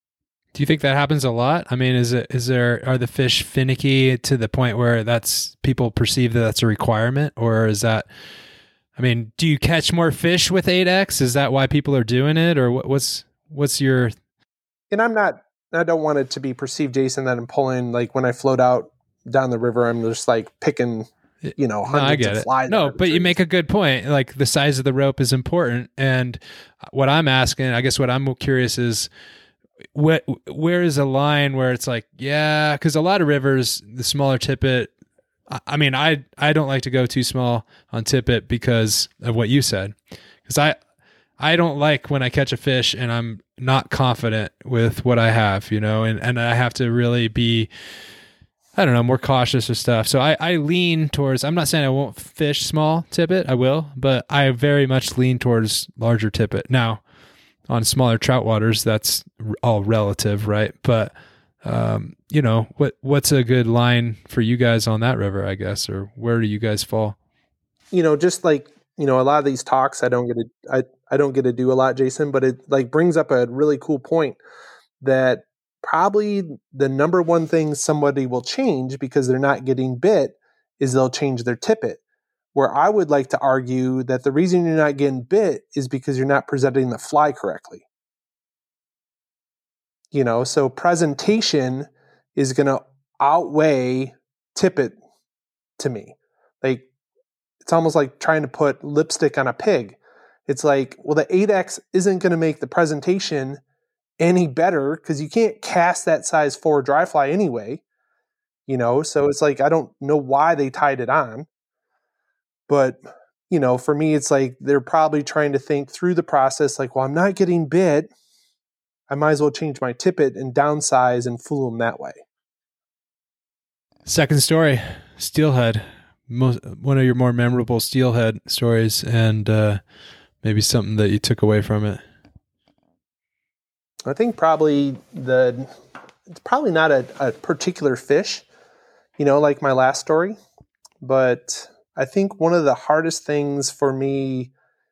Do you think that happens a lot? I mean, is it is there are the fish finicky to the point where that's people perceive that that's a requirement, or is that? I mean, do you catch more fish with eight X? Is that why people are doing it, or what, what's what's your? And I'm not. I don't want it to be perceived, Jason, that I'm pulling like when I float out down the river, I'm just like picking, you know, hundreds no, I get of it. flies. No, but you make a good point. Like the size of the rope is important, and what I'm asking, I guess, what I'm curious is. What, where is a line where it's like, yeah, because a lot of rivers, the smaller tippet, I, I mean, I I don't like to go too small on tippet because of what you said. Because I I don't like when I catch a fish and I'm not confident with what I have, you know, and, and I have to really be, I don't know, more cautious of stuff. So I, I lean towards, I'm not saying I won't fish small tippet, I will, but I very much lean towards larger tippet. Now, on smaller trout waters, that's all relative, right? But um, you know, what what's a good line for you guys on that river, I guess, or where do you guys fall? You know, just like, you know, a lot of these talks I don't get to I, I don't get to do a lot, Jason, but it like brings up a really cool point that probably the number one thing somebody will change because they're not getting bit is they'll change their tippet. Where I would like to argue that the reason you're not getting bit is because you're not presenting the fly correctly. You know, so presentation is going to outweigh tippet to me. Like, it's almost like trying to put lipstick on a pig. It's like, well, the eight X isn't going to make the presentation any better because you can't cast that size four dry fly anyway. You know, so it's like, I don't know why they tied it on. But, you know, for me, it's like they're probably trying to think through the process like, well, I'm not getting bit. I might as well change my tippet and downsize and fool them that way. Second story, steelhead. Most, one of your more memorable steelhead stories, and uh, maybe something that you took away from it. I think probably the, it's probably not a, a particular fish, you know, like my last story, but I think one of the hardest things for me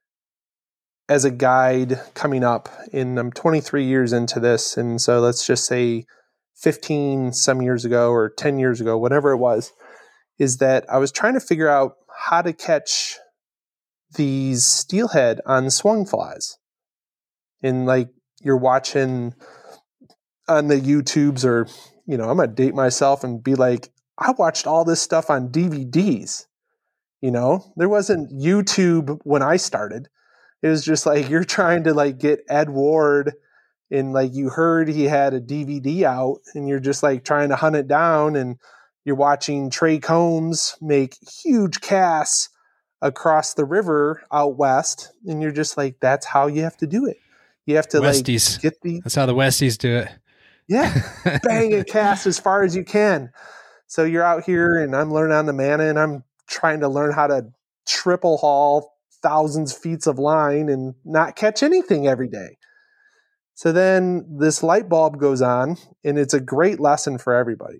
as a guide coming up, and I'm twenty-three years into this, and so let's just say fifteen some years ago or ten years ago, whatever it was, is that I was trying to figure out how to catch these steelhead on swung flies. And like you're watching on the YouTubes or, you know, I'm going to date myself and be like, I watched all this stuff on D V Ds. You know, there wasn't YouTube when I started. It was just like you're trying to like get Ed Ward and like you heard he had a D V D out and you're just like trying to hunt it down and you're watching Trey Combs make huge casts across the river out west and you're just like, that's how you have to do it. You have to Westies. like get the... That's how the Westies do it. Yeah. Bang a cast as far as you can. So you're out here and I'm learning on the Mana and I'm trying to learn how to triple haul thousands of feet of line and not catch anything every day. So then this light bulb goes on and it's a great lesson for everybody.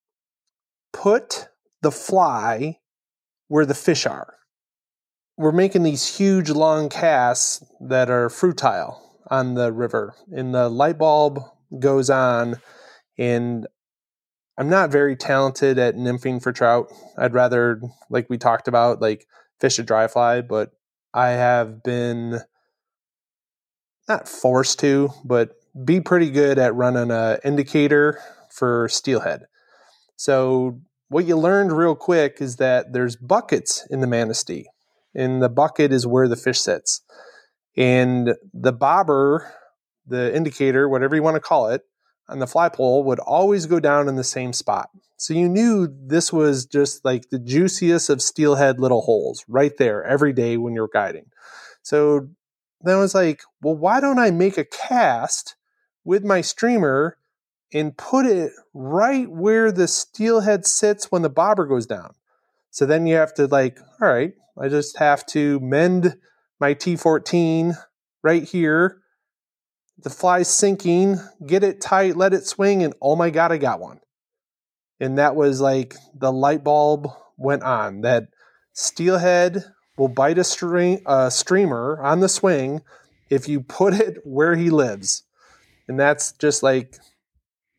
Put the fly where the fish are. We're making these huge long casts that are fruitile on the river and the light bulb goes on and I'm not very talented at nymphing for trout. I'd rather, like we talked about, like fish a dry fly, but I have been not forced to, but be pretty good at running an indicator for steelhead. So what you learned real quick is that there's buckets in the Manistee, and the bucket is where the fish sits. And the bobber, the indicator, whatever you want to call it, on the fly pole would always go down in the same spot. So you knew this was just like the juiciest of steelhead little holes right there every day when you're guiding. So then I was like, well, why don't I make a cast with my streamer and put it right where the steelhead sits when the bobber goes down? So then you have to like, all right, I just have to mend my T fourteen right here. The fly's sinking, get it tight, let it swing, and oh my God, I got one. And that was like the light bulb went on. That steelhead will bite a, string, a streamer on the swing if you put it where he lives. And that's just like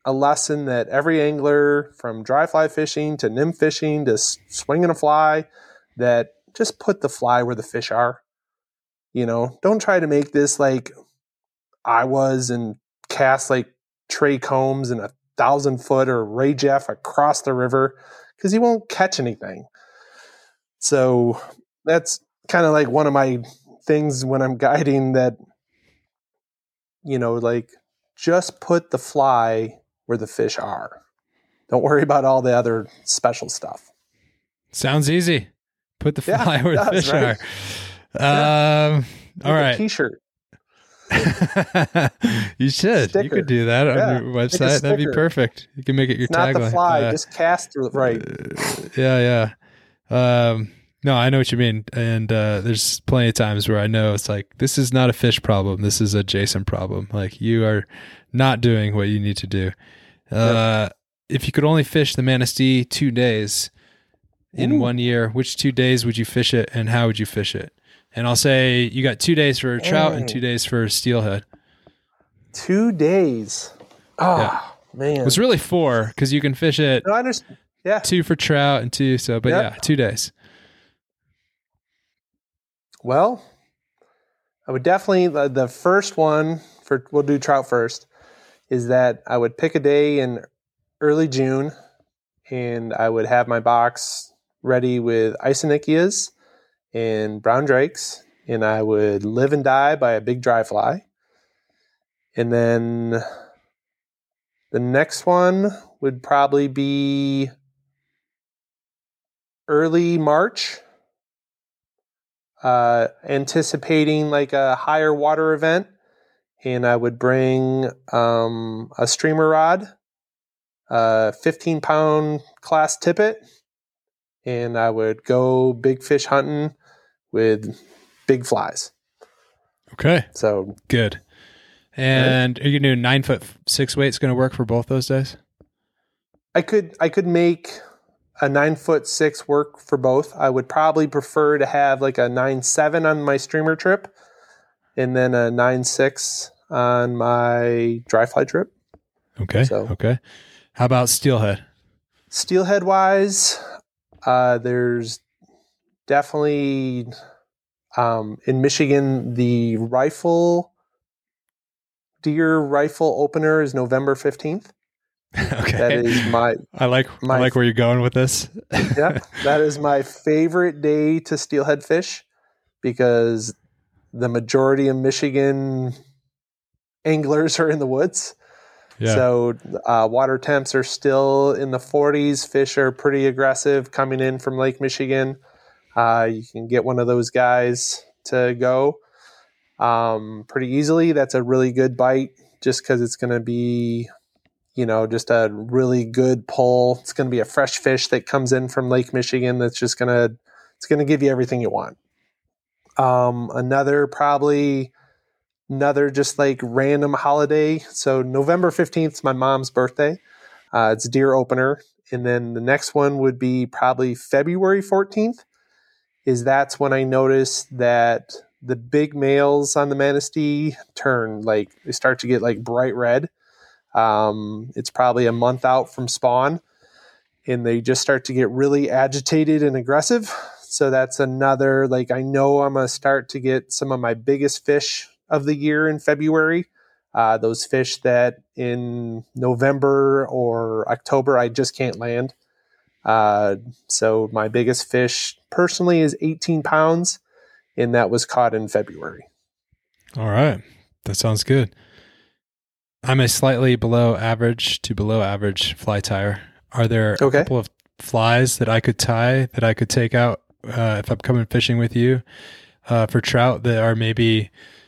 a lesson that every angler, from dry fly fishing to nymph fishing to swinging a fly, that just put the fly where the fish are. You know, don't try to make this like I was and cast like Trey Combs and a thousand foot or Ray Jeff across the river, because you won't catch anything. So that's kind of like one of my things when I'm guiding, that, you know, like just put the fly where the fish are. Don't worry about all the other special stuff. Sounds easy. Put the fly yeah, where does, the fish right? are. Yeah. Um, all right. A t-shirt. You should. Sticker. You could do that on yeah. your website. That'd be perfect. You can make it your it's not tagline. the fly, Uh, just cast through it right. Uh, yeah, yeah. Um, no, I know what you mean. And uh, there's plenty of times where I know it's like, this is not a fish problem. This is a Jason problem. Like, you are not doing what you need to do. Uh, yep. If you could only fish the Manistee two days in Ooh. one year, which two days would you fish it, and how would you fish it? And I'll say you got two days for trout Dang. and two days for steelhead. Two days. Oh, yeah. man. It was really four, because you can fish it. No, I understand. Yeah. Two for trout and two. So, but yep. yeah, two days. Well, I would definitely, the, the first one, for we'll do trout first, is that I would pick a day in early June, and I would have my box ready with Isonychias and brown drakes, and I would live and die by a big dry fly. And then the next one would probably be early March, uh, anticipating like a higher water event, and I would bring um, a streamer rod, a fifteen pound class tippet, and I would go big fish hunting with big flies. Okay. So good. And right? Are you gonna do nine foot six weight? It's going to work for both those days? I could, I could make a nine foot six work for both. I would probably prefer to have like a nine seven on my streamer trip, and then a nine six on my dry fly trip. Okay. So, okay. How about steelhead? Steelhead wise, uh, there's definitely um, in Michigan, the rifle deer rifle opener is November fifteenth. Okay. That is my I like my, I like where you're going with this. Yeah. That is my favorite day to steelhead fish, because the majority of Michigan anglers are in the woods. Yeah. So uh, water temps are still in the forties. Fish are pretty aggressive coming in from Lake Michigan. Uh, you can get one of those guys to go um, pretty easily. That's a really good bite, just because it's going to be, you know, just a really good pull. It's going to be a fresh fish that comes in from Lake Michigan. That's just going to, it's going to give you everything you want. Um, another probably another just like random holiday. So November fifteenth is my mom's birthday. Uh, it's a deer opener. And then the next one would be probably February fourteenth, is that's when I noticed that the big males on the Manistee turn, like they start to get like bright red. Um, it's probably a month out from spawn, and they just start to get really agitated and aggressive. So that's another, like, I know I'm going to start to get some of my biggest fish of the year in February. Uh, those fish that in November or October, I just can't land. Uh, so my biggest fish personally is eighteen pounds, and that was caught in February. All right. That sounds good. I'm a slightly below average to below average fly tire. Are there okay. a couple of flies that I could tie that I could take out uh, if I'm coming fishing with you uh, for trout that are maybe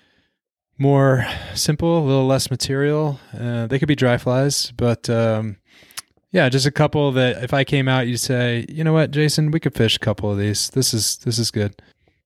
more simple, a little less material? Uh, they could be dry flies, but um, yeah, just a couple that if I came out, you'd say, you know what, Jason, we could fish a couple of these. This is this is good.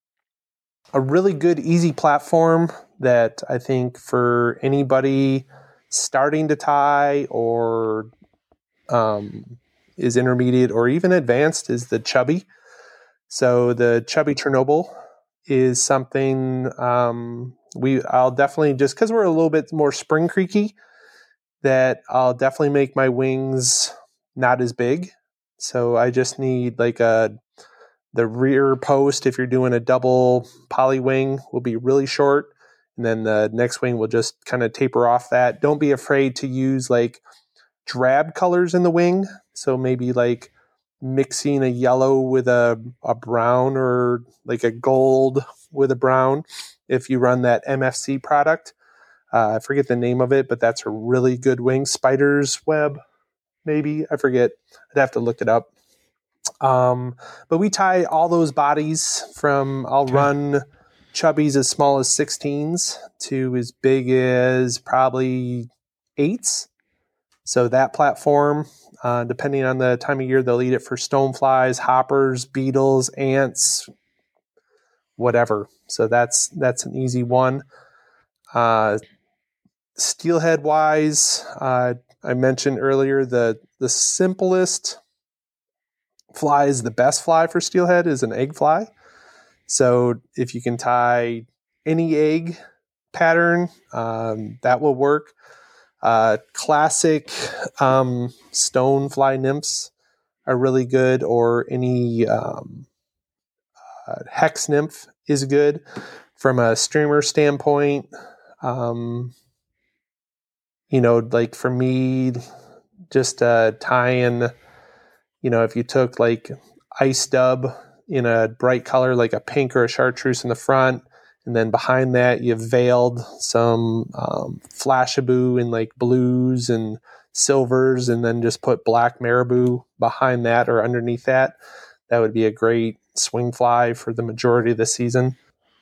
A really good, easy platform that I think for anybody starting to tie or um, is intermediate or even advanced is the Chubby. So the Chubby Chernobyl is something um, we I'll definitely, just because we're a little bit more spring creeky, that I'll definitely make my wings not as big. So I just need like a, the rear post, if you're doing a double poly wing, will be really short. And then the next wing will just kind of taper off that. Don't be afraid to use like drab colors in the wing. So maybe like mixing a yellow with a, a brown, or like a gold with a brown. If you run that M F C product, uh, I forget the name of it, but that's a really good wing. Spider's Web, maybe. I forget. I'd have to look it up. Um, but we tie all those bodies from, I'll okay. run chubbies as small as sixteens to as big as probably eights. So that platform, uh, depending on the time of year, they'll eat it for stoneflies, hoppers, beetles, ants, whatever. So that's that's an easy one. Uh, steelhead wise, uh, I mentioned earlier the the simplest fly is the best fly for steelhead is an egg fly. So if you can tie any egg pattern, um, that will work. Uh, classic um, stone fly nymphs are really good, or any um, uh, hex nymph is good. From a streamer standpoint, um, you know, like for me, just uh, tying, you know, if you took like ice dub in a bright color, like a pink or a chartreuse in the front, and then behind that you veiled some um, flashaboo in like blues and silvers, and then just put black marabou behind that or underneath that, that would be a great swing fly for the majority of the season.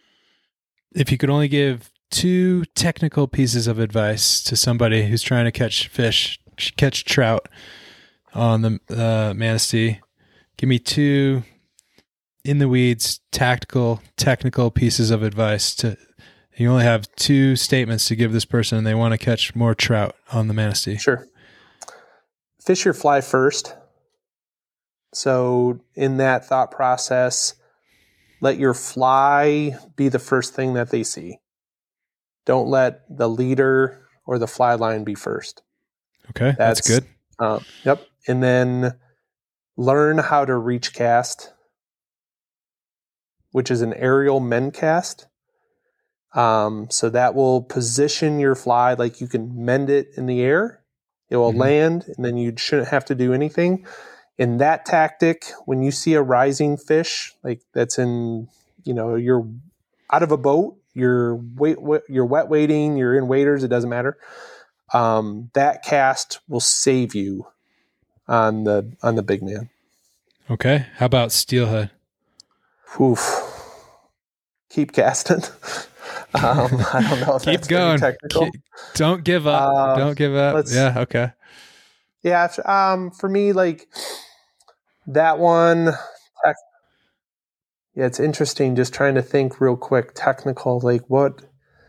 If you could only give two technical pieces of advice to somebody who's trying to catch fish, catch trout on the uh, Manistee, give me two in the weeds, tactical, technical pieces of advice. To you only have two statements to give this person, and they want to catch more trout on the Manistee. Sure. Fish your fly first. So in that thought process, let your fly be the first thing that they see. Don't let the leader or the fly line be first. Okay, that's, that's good. Uh, yep. And then learn how to reach cast, which is an aerial mend cast. Um, so that will position your fly like you can mend it in the air. It will mm-hmm. land, and then you shouldn't have to do anything. In that tactic, when you see a rising fish, like that's in, you know, you're out of a boat, you're wait, you're wet wading, you're in waders, it doesn't matter. Um, that cast will save you on the on the big man. Okay. How about steelhead? Oof. Keep casting. um, I don't know if Keep that's going. very technical. Keep, don't give up. Uh, don't give up. Yeah. Okay. Yeah. Um, for me, like that one. Tech, yeah, it's interesting. Just trying to think real quick. Technical, like what?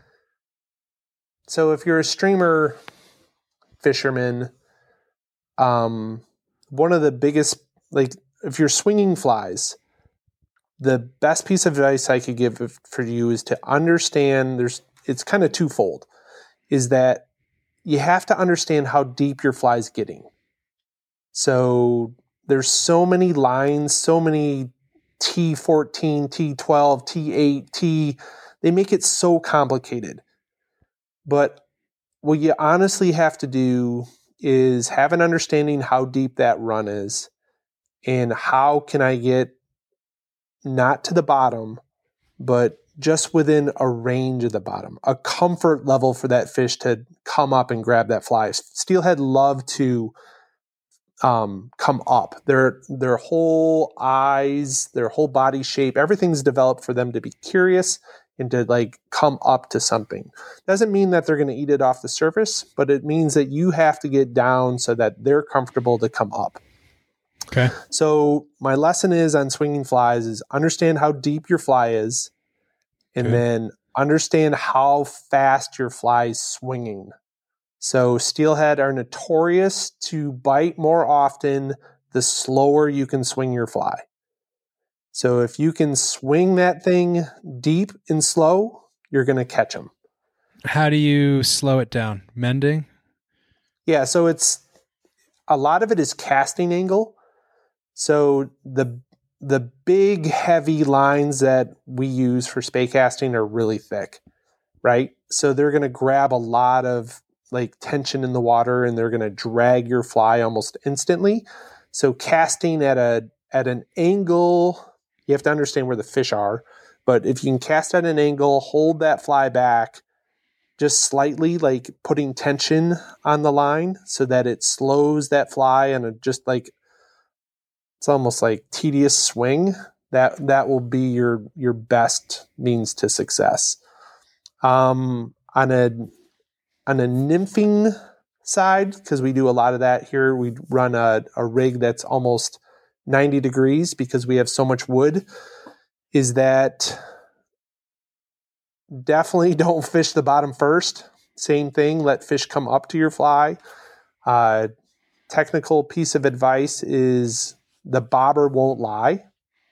So if you're a streamer fisherman, um, one of the biggest, like if you're swinging flies, the best piece of advice I could give for you is to understand there's, it's kind of twofold, is that you have to understand how deep your fly is getting. So there's so many lines, so many T fourteen, T twelve, T eight, T, they make it so complicated. But what you honestly have to do is have an understanding how deep that run is, and how can I get not to the bottom, but just within a range of the bottom, a comfort level for that fish to come up and grab that fly. Steelhead love to um, come up. Their their whole eyes, their whole body shape, everything's developed for them to be curious and to like come up to something. Doesn't mean that they're going to eat it off the surface, but it means that you have to get down so that they're comfortable to come up. Okay. So my lesson is on swinging flies is understand how deep your fly is, and okay. then understand how fast your fly is swinging. So steelhead are notorious to bite more often the slower you can swing your fly. So if you can swing that thing deep and slow, you're going to catch them. How do you slow it down? Mending? Yeah, so it's a lot of it is casting angle. So the the big heavy lines that we use for spey casting are really thick, right? So they're going to grab a lot of like tension in the water, and they're going to drag your fly almost instantly. So casting at a at an angle, you have to understand where the fish are. But if you can cast at an angle, hold that fly back just slightly, like putting tension on the line so that it slows that fly and it just like it's almost like tedious swing. That that will be your your best means to success. Um, on a on a nymphing side, because we do a lot of that here, we run a, a rig that's almost ninety degrees because we have so much wood. Is that definitely don't fish the bottom first. Same thing, let fish come up to your fly. Uh, technical piece of advice is the bobber won't lie.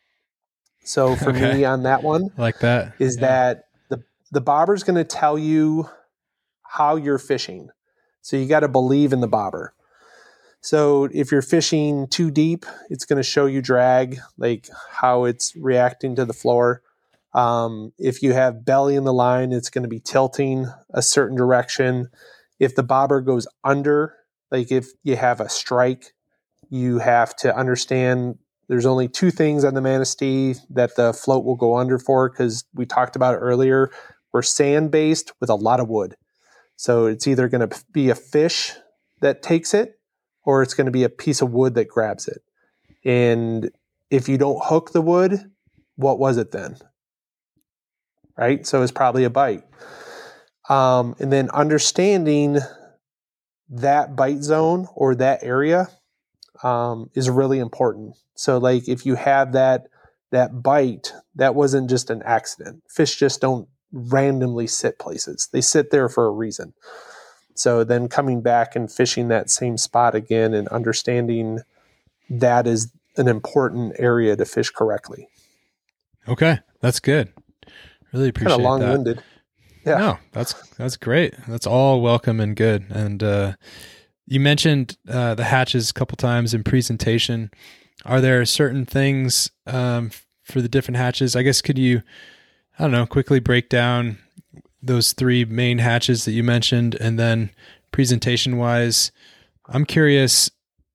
So for okay. me on that one, like that is yeah. that the the bobber is going to tell you how you're fishing. So you got to believe in the bobber. So if you're fishing too deep, it's going to show you drag, like how it's reacting to the floor. Um, if you have belly in the line, it's going to be tilting a certain direction. If the bobber goes under, like if you have a strike, you have to understand there's only two things on the Manistee that the float will go under for, because we talked about it earlier. We're sand-based with a lot of wood. So it's either going to be a fish that takes it, or it's going to be a piece of wood that grabs it. And if you don't hook the wood, what was it then? Right? So it's probably a bite. Um, and then understanding that bite zone or that area um, is really important. So like if you have that that bite, that wasn't just an accident. Fish just don't randomly sit places. They sit there for a reason. So then coming back and fishing that same spot again and understanding that is an important area to fish correctly. Okay, that's good. Really appreciate that. Kind of long-winded. Yeah. No, that's that's great. That's all welcome and good. And uh, you mentioned uh, the hatches a couple times in presentation. Are there certain things um, for the different hatches? I guess could you, I don't know, quickly break down those three main hatches that you mentioned, and then presentation-wise, I'm curious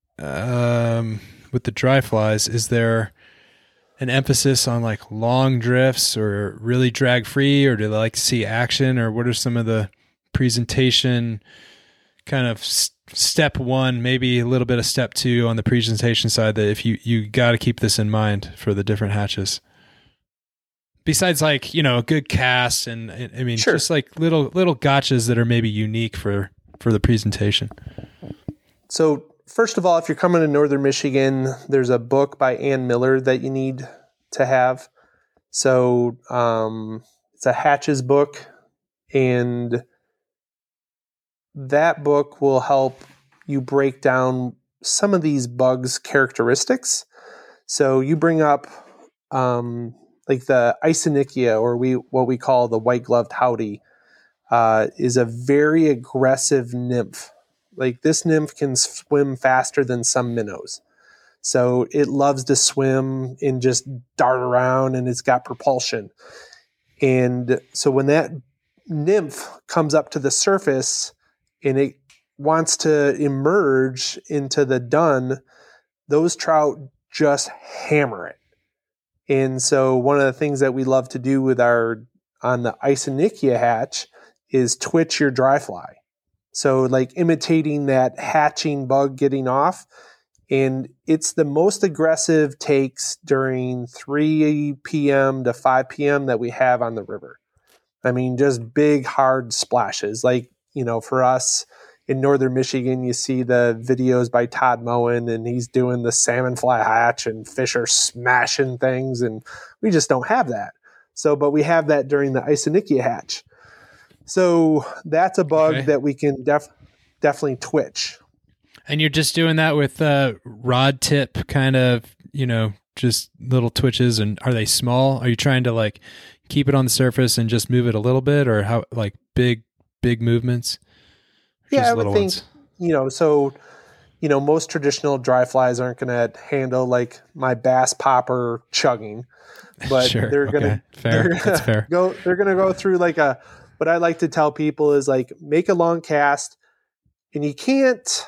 um, with the dry flies, is there an emphasis on like long drifts or really drag free, or do they like to see action, or what are some of the presentation kind of s- step one, maybe a little bit of step two on the presentation side that if you, you got to keep this in mind for the different hatches? Besides like, you know, a good cast and I mean, sure. just like little, little gotchas that are maybe unique for, for the presentation. So first of all, if you're coming to Northern Michigan, there's a book by Ann Miller that you need to have. So um, it's a hatches book, and that book will help you break down some of these bugs' characteristics. So you bring up um, like the Isonychia, or we what we call the white-gloved howdy, uh, is a very aggressive nymph. Like this nymph can swim faster than some minnows. So it loves to swim and just dart around, and it's got propulsion. And so when that nymph comes up to the surface and it wants to emerge into the dun, those trout just hammer it. And so one of the things that we love to do with our, on the Isonychia hatch, is twitch your dry fly. So like imitating that hatching bug getting off. And it's the most aggressive takes during three p.m. to five p.m. that we have on the river. I mean, just big, hard splashes. Like, you know, for us in Northern Michigan, you see the videos by Todd Moen, and he's doing the salmon fly hatch and fish are smashing things. And we just don't have that. So, but we have that during the Isonychia hatch. So that's a bug okay. that we can def- definitely twitch. And you're just doing that with uh, rod tip kind of, you know, just little twitches. And are they small? Are you trying to like keep it on the surface and just move it a little bit, or how like big, big movements? Yeah, I would think, ones? you know, so, you know, most traditional dry flies aren't going to handle like my bass popper chugging, but Sure. they're Okay. going to, Fair. they're That's fair. go, they're going to go through like a, what I like to tell people is like, make a long cast, and you can't,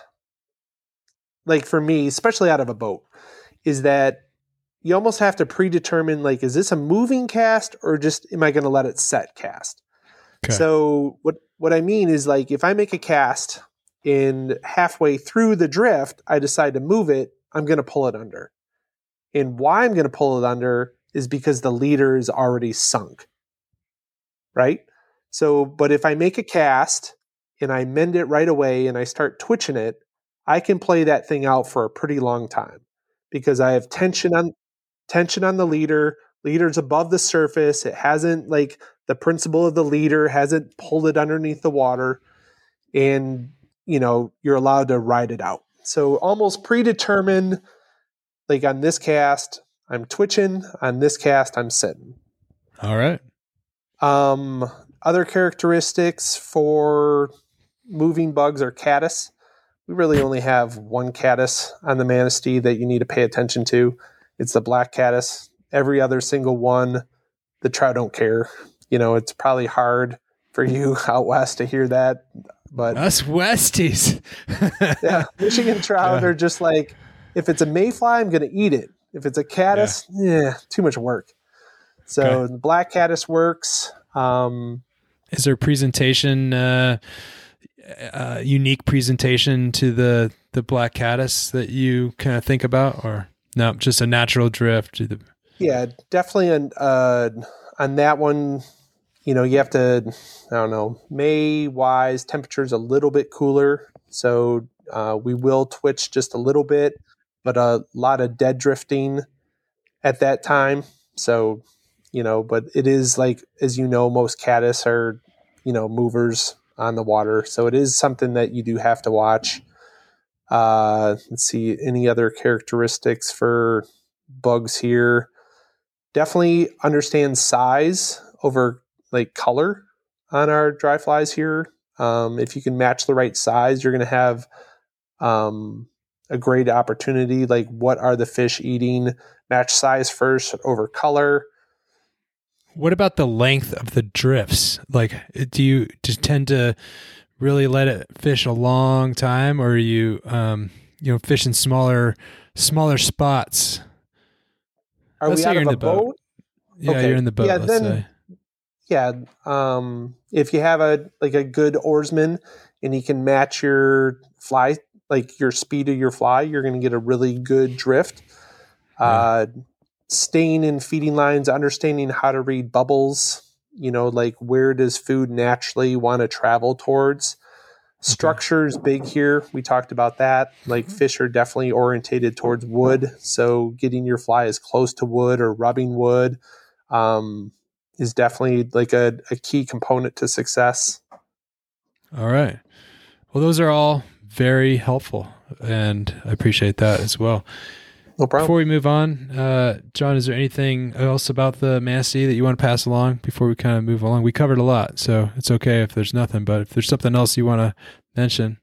like for me, especially out of a boat, is that you almost have to predetermine, like, is this a moving cast or just am I going to let it set cast? Okay. So what what I mean is, like, if I make a cast and halfway through the drift, I decide to move it, I'm going to pull it under. And why I'm going to pull it under is because the leader is already sunk, right? So, but if I make a cast and I mend it right away and I start twitching it, I can play that thing out for a pretty long time because I have tension on tension on the leader. Leader's above the surface. It hasn't, like, the principle of the leader hasn't pulled it underneath the water, and, you know, you're allowed to ride it out. So almost predetermined, like on this cast, I'm twitching. On this cast, I'm sitting. All right. Um, other characteristics for moving bugs are caddis. We really only have one caddis on the Manistee that you need to pay attention to. It's the black caddis. Every other single one, the trout don't care. You know, it's probably hard for you out west to hear that, but us Westies. yeah, Michigan trout Yeah. are just like, if it's a mayfly, I'm going to eat it. If it's a caddis, yeah, too much work. So Okay. the black caddis works. Um, Is there presentation, uh, uh, unique presentation to the, the black caddis that you kind of think about, or no, just a natural drift to the, yeah, definitely on, uh, on that one, you know, you have to, I don't know, May wise, temperature's a little bit cooler. So uh, we will twitch just a little bit, but a lot of dead drifting at that time. So, you know, but it is like, as you know, most caddis are, you know, movers on the water. So it is something that you do have to watch. Uh, let's see, any other characteristics for bugs here? Definitely understand size over like color on our dry flies here. Um, if you can match the right size, you're going to have um, a great opportunity. Like, what are the fish eating? Match size first over color. what about the length of the drifts? Like, do you just tend to really let it fish a long time, or are you, um, you know, fishing smaller, smaller spots? Are Let's we say out you're of in a the boat. boat? Yeah, Okay. you're in the boat. Yeah, let's then- say. Yeah. Um, if you have a like a good oarsman and he can match your fly, like your speed of your fly, you're going to get a really good drift. Yeah. Uh, staying in feeding lines, understanding how to read bubbles, you know, like where does food naturally want to travel towards. Structure is big here. We talked about that. Like, fish are definitely orientated towards wood. So getting your fly as close to wood or rubbing wood um, is definitely like a, a key component to success. All right. Well, those are all very helpful, and I appreciate that as well. No problem. Before we move on, uh, John, is there anything else about the Manistee that you want to pass along before we kind of move along? We covered a lot, so it's okay if there's nothing, but if there's something else you want to mention.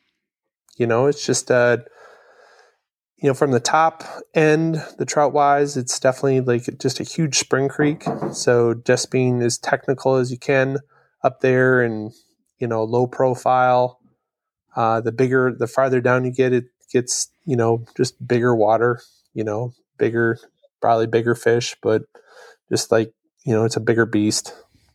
You know, it's just, uh, you know, from the top end, the trout wise, it's definitely like just a huge spring creek. So just being as technical as you can up there and, you know, low profile. Uh, the bigger, the farther down you get, it gets, you know, just bigger water, you know, bigger, probably bigger fish, but just like, you know, it's a bigger beast.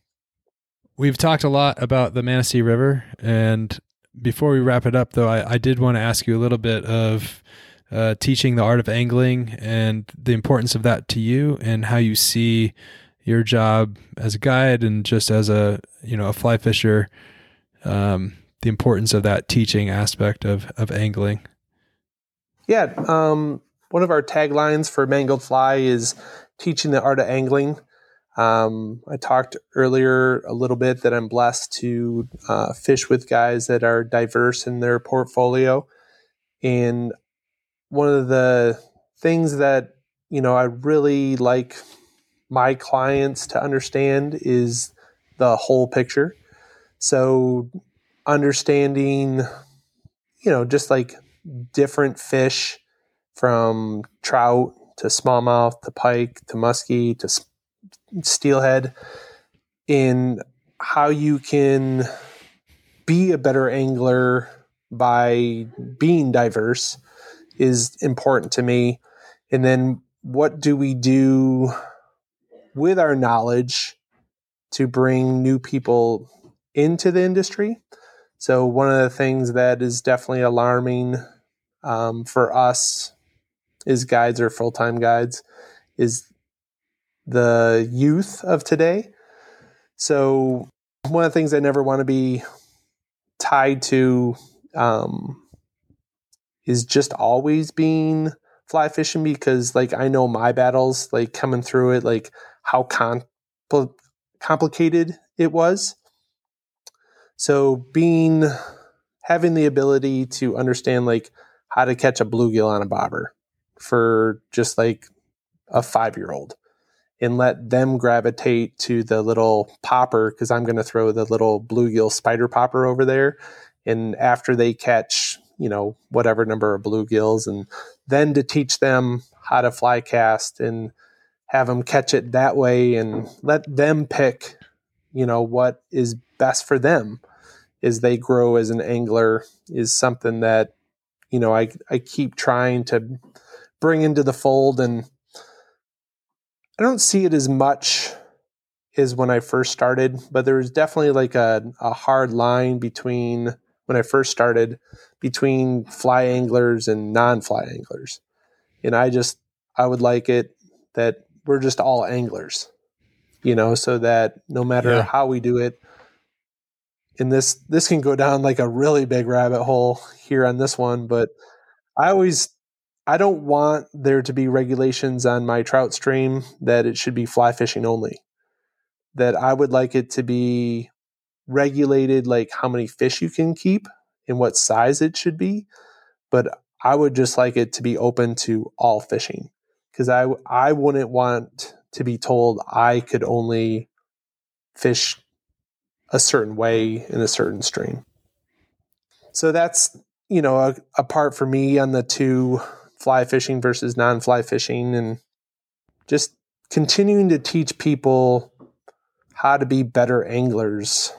We've talked a lot about the Manistee River, and before we wrap it up, though, I, I did want to ask you a little bit of uh, teaching the art of angling and the importance of that to you, and how you see your job as a guide and just as a, you know, a fly fisher, um, the importance of that teaching aspect of, of angling. Yeah. Um, one of our taglines for Mangled Fly is teaching the art of angling. Um, I talked earlier a little bit that I'm blessed to uh, fish with guys that are diverse in their portfolio. And one of the things that, you know, I really like my clients to understand is the whole picture. So understanding, you know, just like different fish from trout to smallmouth to pike to muskie to s- steelhead, in how you can be a better angler by being diverse is important to me. And then what do we do with our knowledge to bring new people into the industry? So one of the things that is definitely alarming um, for us as guides or full-time guides is the youth of today. So one of the things I never want to be tied to um, is just always being fly fishing, because like I know my battles, like coming through it, like how compl- complicated it was. So being having the ability to understand like how to catch a bluegill on a bobber for just like a five-year-old, and let them gravitate to the little popper, because I'm going to throw the little bluegill spider popper over there. And after they catch, you know, whatever number of bluegills, and then to teach them how to fly cast and have them catch it that way, and let them pick, you know, what is best for them as they grow as an angler, is something that, you know, I, I keep trying to bring into the fold. And I don't see it as much as when I first started, but there was definitely like a, a hard line between when I first started between fly anglers and non-fly anglers. And I just, I would like it that we're just all anglers, you know, so that no matter Yeah. how we do it, and this, this can go down like a really big rabbit hole here on this one, but I always, I don't want there to be regulations on my trout stream that it should be fly fishing only. That I would like it to be regulated, like how many fish you can keep and what size it should be. But I would just like it to be open to all fishing, because I, I wouldn't want to be told I could only fish a certain way in a certain stream. So that's, you know, a, a part for me on the two fly fishing versus non-fly fishing, and just continuing to teach people how to be better anglers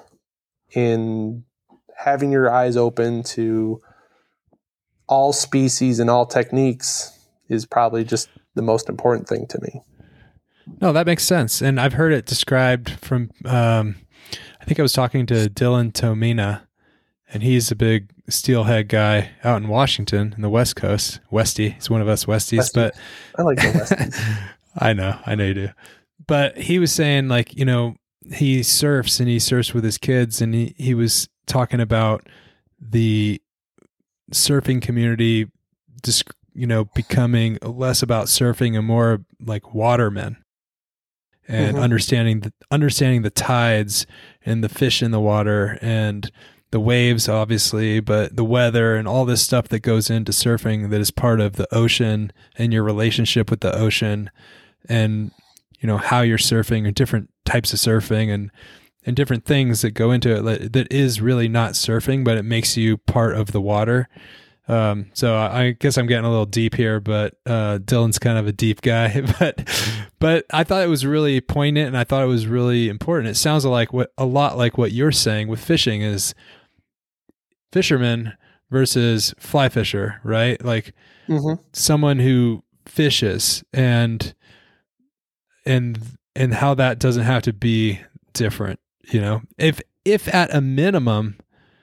in having your eyes open to all species and all techniques is probably just the most important thing to me. No, that makes sense. And I've heard it described from, um, I think I was talking to Dylan Tomina, and he's a big steelhead guy out in Washington in the West Coast. Westy. He's one of us Westies, Westies. but I like the Westies. I know, I know you do. But he was saying, like, you know, he surfs and he surfs with his kids, and he, he was talking about the surfing community just, you know, becoming less about surfing and more like watermen, and Mm-hmm. understanding the understanding the tides and the fish in the water and the waves, obviously, but the weather and all this stuff that goes into surfing that is part of the ocean and your relationship with the ocean, and, you know, how you're surfing and different types of surfing and, and different things that go into it that, that is really not surfing, but it makes you part of the water. Um, so I, I guess I'm getting a little deep here, but, uh, Dylan's kind of a deep guy, but, but I thought it was really poignant, and I thought it was really important. It sounds like what, a lot like what you're saying with fishing is fisherman versus fly fisher, right? Like Mm-hmm. someone who fishes, and, and, and how that doesn't have to be different, you know, if, if at a minimum,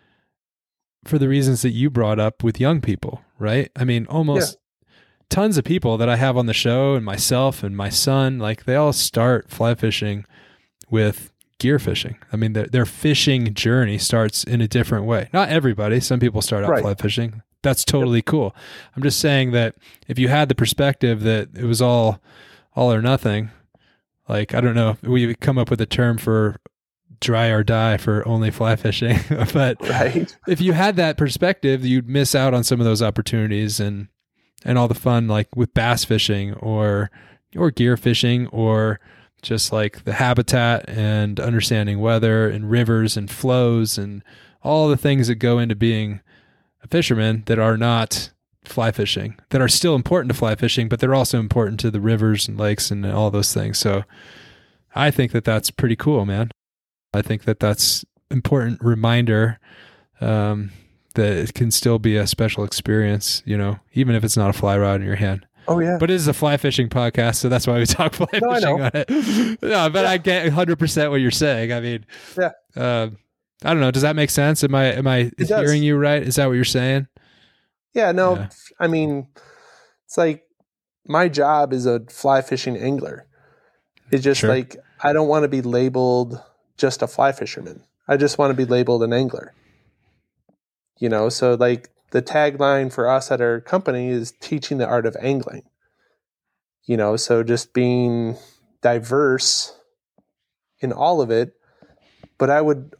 for the reasons that you brought up with young people, right? I mean, almost yeah. tons of people that I have on the show, and myself and my son, like they all start fly fishing with gear fishing. I mean, their, their fishing journey starts in a different way. Not everybody. Some people start out right. fly fishing. That's totally yep. cool. I'm just saying that if you had the perspective that it was all, all or nothing, like, I don't know, we come up with a term for dry or die for only fly fishing, but right. if you had that perspective, you'd miss out on some of those opportunities and, and all the fun, like with bass fishing or, or gear fishing, or just like the habitat and understanding weather and rivers and flows and all the things that go into being fishermen that are not fly fishing, that are still important to fly fishing, but they're also important to the rivers and lakes and all those things. So I think that that's pretty cool, man. I think that that's important reminder um, that it can still be a special experience, you know, even if it's not a fly rod in your hand. Oh yeah. But it is a fly fishing podcast, so that's why we talk fly no, fishing on it. No, but yeah. I get one hundred percent what you're saying. I mean, yeah. Uh, I don't know. Does that make sense? Am I am I It hearing does. you right? Is that what you're saying? Yeah, no. Yeah. I mean, it's like my job is a fly fishing angler. It's just Sure. like I don't want to be labeled just a fly fisherman. I just want to be labeled an angler. You know, so like the tagline for us at our company is teaching the art of angling. You know, so just being diverse in all of it. But I would,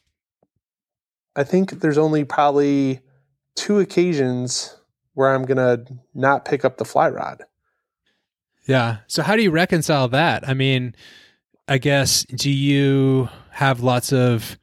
I think there's only probably two occasions where I'm going to not pick up the fly rod. Yeah. So how do you reconcile that? I mean, I guess, do you have lots of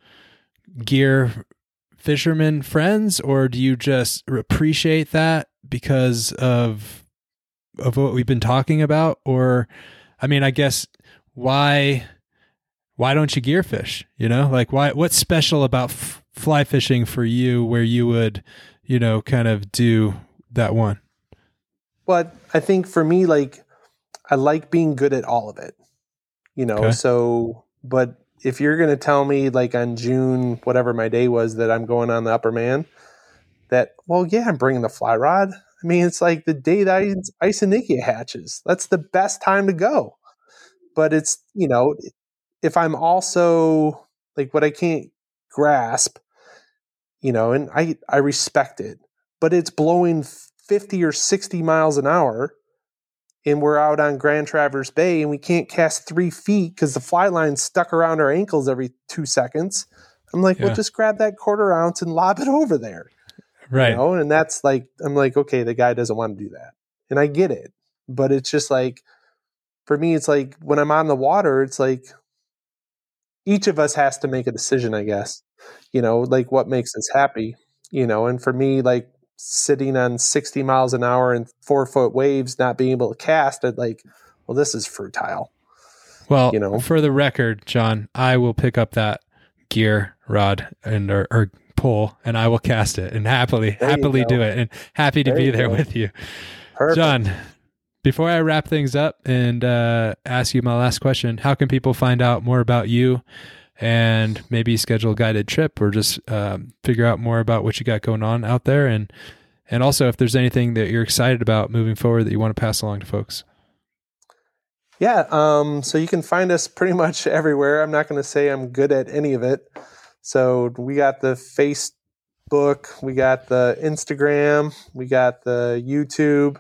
gear fisherman friends, or do you just appreciate that because of of what we've been talking about? Or, I mean, I guess why why don't you gear fish? You know, like why? What's special about f- fly fishing for you, where you would, you know, kind of do that one? But I think for me, like I like being good at all of it. You know, Okay. so but if you're going to tell me like on June, whatever my day was, that I'm going on the Upper Man, that, well, yeah, I'm bringing the fly rod. I mean, it's like the day that Isonychia hatches. That's the best time to go. But it's, you know, if I'm also like what I can't grasp, you know, and I, I respect it, but it's blowing fifty or sixty miles an hour. And we're out on Grand Traverse Bay and we can't cast three feet because the fly line's stuck around our ankles every two seconds. I'm like, Yeah. well, just grab that quarter ounce and lob it over there. Right. You know? And that's like, I'm like, okay, the guy doesn't want to do that. And I get it. But it's just like, for me, it's like when I'm on the water, it's like each of us has to make a decision, I guess, you know, like what makes us happy, you know? And for me, like, sitting on sixty miles an hour and four foot waves, not being able to cast it, like, well, this is fertile. Well, you know, for the record, John, I will pick up that gear rod and or, or pole and I will cast it and happily, There you happily go. do it and happy to There be you there go. with you. Perfect. John, before I wrap things up and uh, ask you my last question, how can people find out more about you and maybe schedule a guided trip or just um, figure out more about what you got going on out there? And and also if there's anything that you're excited about moving forward that you want to pass along to folks. Yeah, um, so you can find us pretty much everywhere. I'm not going to say I'm good at any of it. So we got the Facebook, we got the Instagram, we got the YouTube.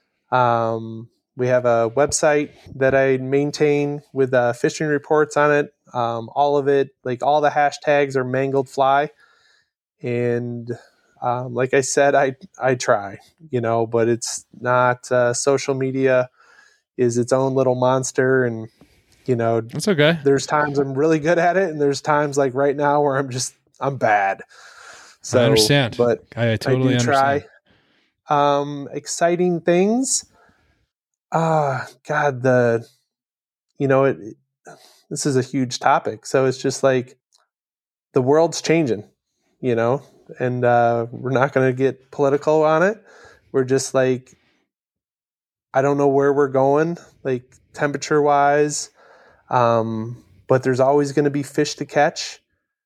Um, we have a website that I maintain with uh, fishing reports on it. Um, all of it, like all the hashtags are Mangled Fly. And um, like I said, I I try, you know, but it's not uh, social media is its own little monster. And, you know, That's okay. there's times I'm really good at it. And there's times like right now where I'm just, I'm bad. So, I understand. But I totally I do understand. try. Um, exciting things. Ah, uh, God, the, you know, it, it, this is a huge topic. So it's just like the world's changing, you know, and uh, we're not going to get political on it. We're just like, I don't know where we're going, like temperature wise, um, but there's always going to be fish to catch.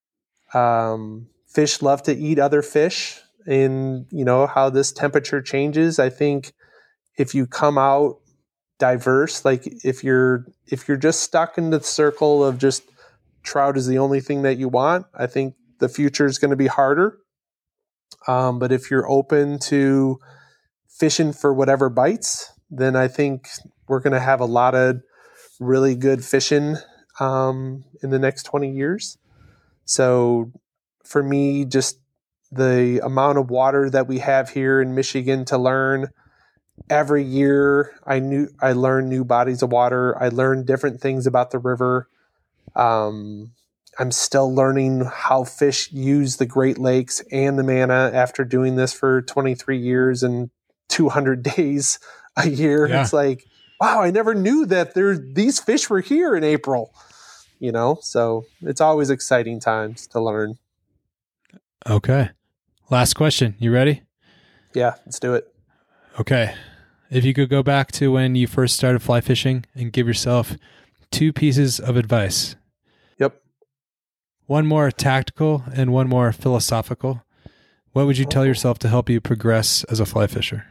Um, fish love to eat other fish, and you know how this temperature changes. I think if you come out diverse, like if you're if you're just stuck in the circle of just trout is the only thing that you want, I think the future is going to be harder. Um, but if you're open to fishing for whatever bites, then I think we're going to have a lot of really good fishing um, in the next twenty years. So for me, just the amount of water that we have here in Michigan to learn every year, I knew I learn new bodies of water. I learn different things about the river. Um, I'm still learning how fish use the Great Lakes and the Mana after doing this for twenty-three years and two hundred days a year. Yeah. It's like, wow, I never knew that there these fish were here in April, you know? So it's always exciting times to learn. Okay. Last question. You ready? Yeah, let's do it. Okay. If you could go back to when you first started fly fishing and give yourself two pieces of advice. Yep. One more tactical and one more philosophical. What would you tell yourself to help you progress as a fly fisher?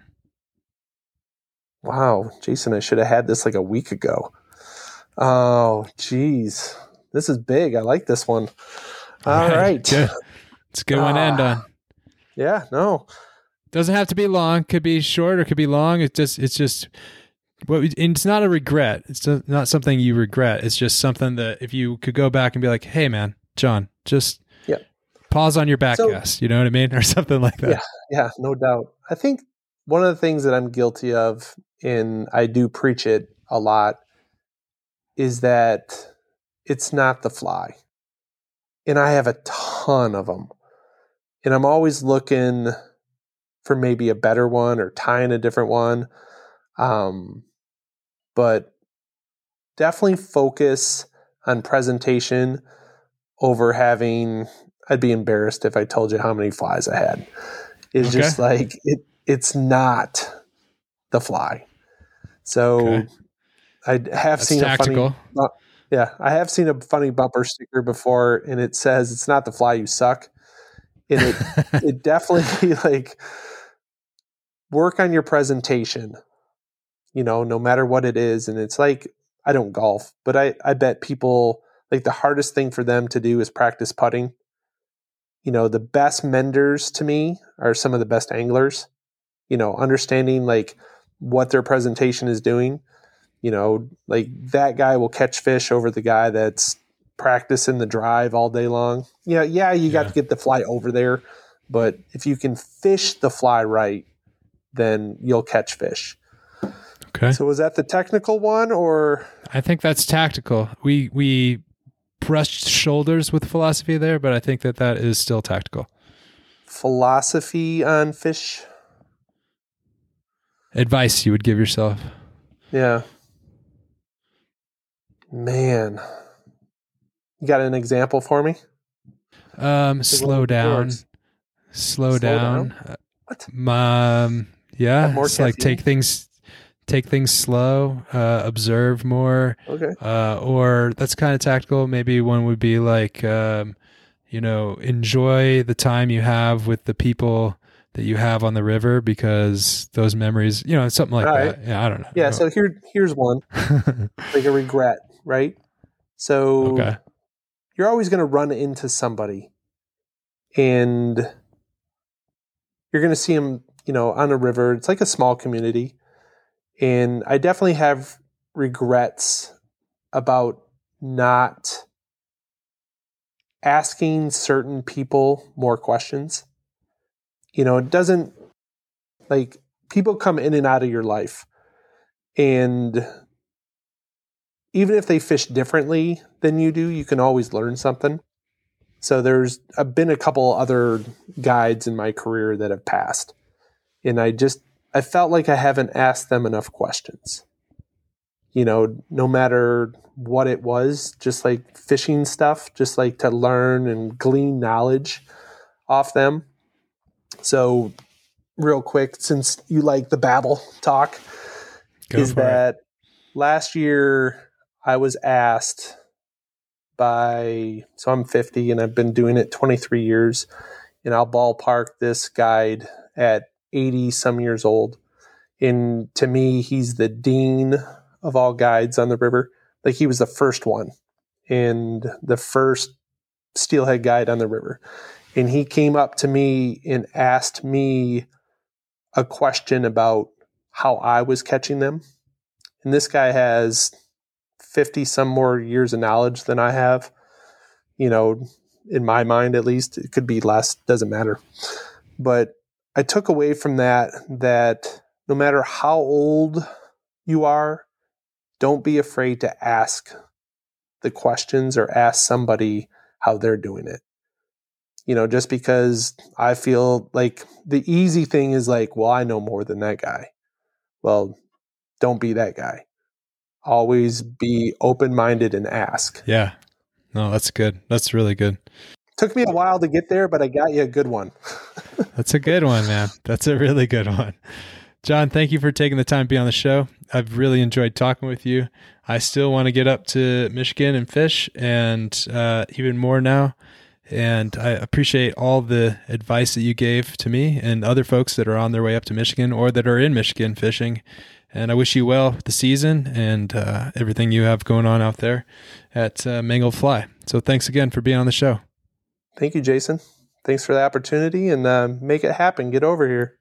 Wow, Jason, I should have had this like a week ago. Oh, geez. This is big. I like this one. All right. right. Good. It's a good one to end on. Yeah, no. Doesn't have to be long. Could be short or could be long. It's just, it's just, what it's not a regret. It's not something you regret. It's just something that if you could go back and be like, hey man, John, just yeah. pause on your back so, cast. You know what I mean? Or something like that. Yeah, yeah, no doubt. I think one of the things that I'm guilty of, and I do preach it a lot, is that it's not the fly. And I have a ton of them. And I'm always looking for maybe a better one or tying a different one. Um, but definitely focus on presentation over having, I'd be embarrassed if I told you how many flies I had. It's okay. just like, it. it's not the fly. So okay. I have That's seen tactical. a funny, yeah, I have seen a funny bumper sticker before, and it says, it's not the fly, you suck. And it, it definitely like work on your presentation, you know, no matter what it is. And it's like, I don't golf, but I, I bet people like the hardest thing for them to do is practice putting. You know, the best menders to me are some of the best anglers, you know, understanding like what their presentation is doing. You know, like that guy will catch fish over the guy that's practicing the drive all day long. You know, yeah, you got yeah. to get the fly over there, but if you can fish the fly right, then you'll catch fish. Okay. So was that the technical one, or? I think that's tactical. We we brushed shoulders with philosophy there, but I think that that is still tactical. Philosophy on fish? Advice you would give yourself. Yeah. Man. You got an example for me? Um, slow down. Slow, slow down. down. What? Um, yeah. It's like take things, take things slow, uh, observe more. Okay. Uh, or that's kind of tactical. Maybe one would be like, um, you know, enjoy the time you have with the people that you have on the river, because those memories, you know, something like right. that. Yeah. I don't know. Yeah. So here, here's one, like a regret, right? So okay. You're always going to run into somebody, and you're going to see them, you know, on a river. It's like a small community. And I definitely have regrets about not asking certain people more questions. You know, it doesn't, like, people come in and out of your life. And even if they fish differently than you do, you can always learn something. So there's I've been a couple other guides in my career that have passed. And I just, I felt like I haven't asked them enough questions. You know, no matter what it was, just like fishing stuff, just like to learn and glean knowledge off them. So real quick, since you like the babble talk, Go is that it. Last year I was asked by, so I'm fifty and I've been doing it twenty-three years, and I'll ballpark this guide at eighty some years old. And to me, he's the dean of all guides on the river. Like, he was the first one and the first steelhead guide on the river. And he came up to me and asked me a question about how I was catching them. And this guy has fifty some more years of knowledge than I have, you know, in my mind, at least. It could be less, doesn't matter. But I took away from that, that no matter how old you are, don't be afraid to ask the questions or ask somebody how they're doing it. You know, just because I feel like the easy thing is like, well, I know more than that guy. Well, don't be that guy. Always be open-minded and ask. Yeah. No, that's good. That's really good. Took me a while to get there, but I got you a good one. That's a good one, man. That's a really good one. John, thank you for taking the time to be on the show. I've really enjoyed talking with you. I still want to get up to Michigan and fish, and uh, even more now. And I appreciate all the advice that you gave to me and other folks that are on their way up to Michigan or that are in Michigan fishing. And I wish you well with the season and uh, everything you have going on out there at uh, Mangled Fly. So thanks again for being on the show. Thank you, Jason. Thanks for the opportunity, and uh, make it happen. Get over here.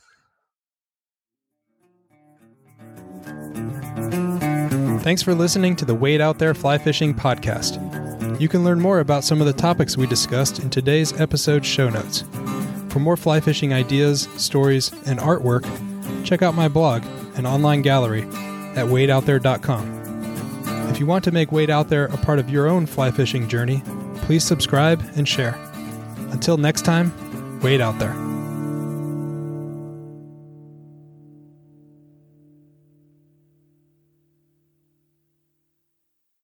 Thanks for listening to the Wade Out There Fly Fishing Podcast. You can learn more about some of the topics we discussed in today's episode show notes. For more fly fishing ideas, stories, and artwork, check out my blog and online gallery at wade out there dot com. If you want to make Wade Out There a part of your own fly fishing journey, please subscribe and share. Until next time, wade out there.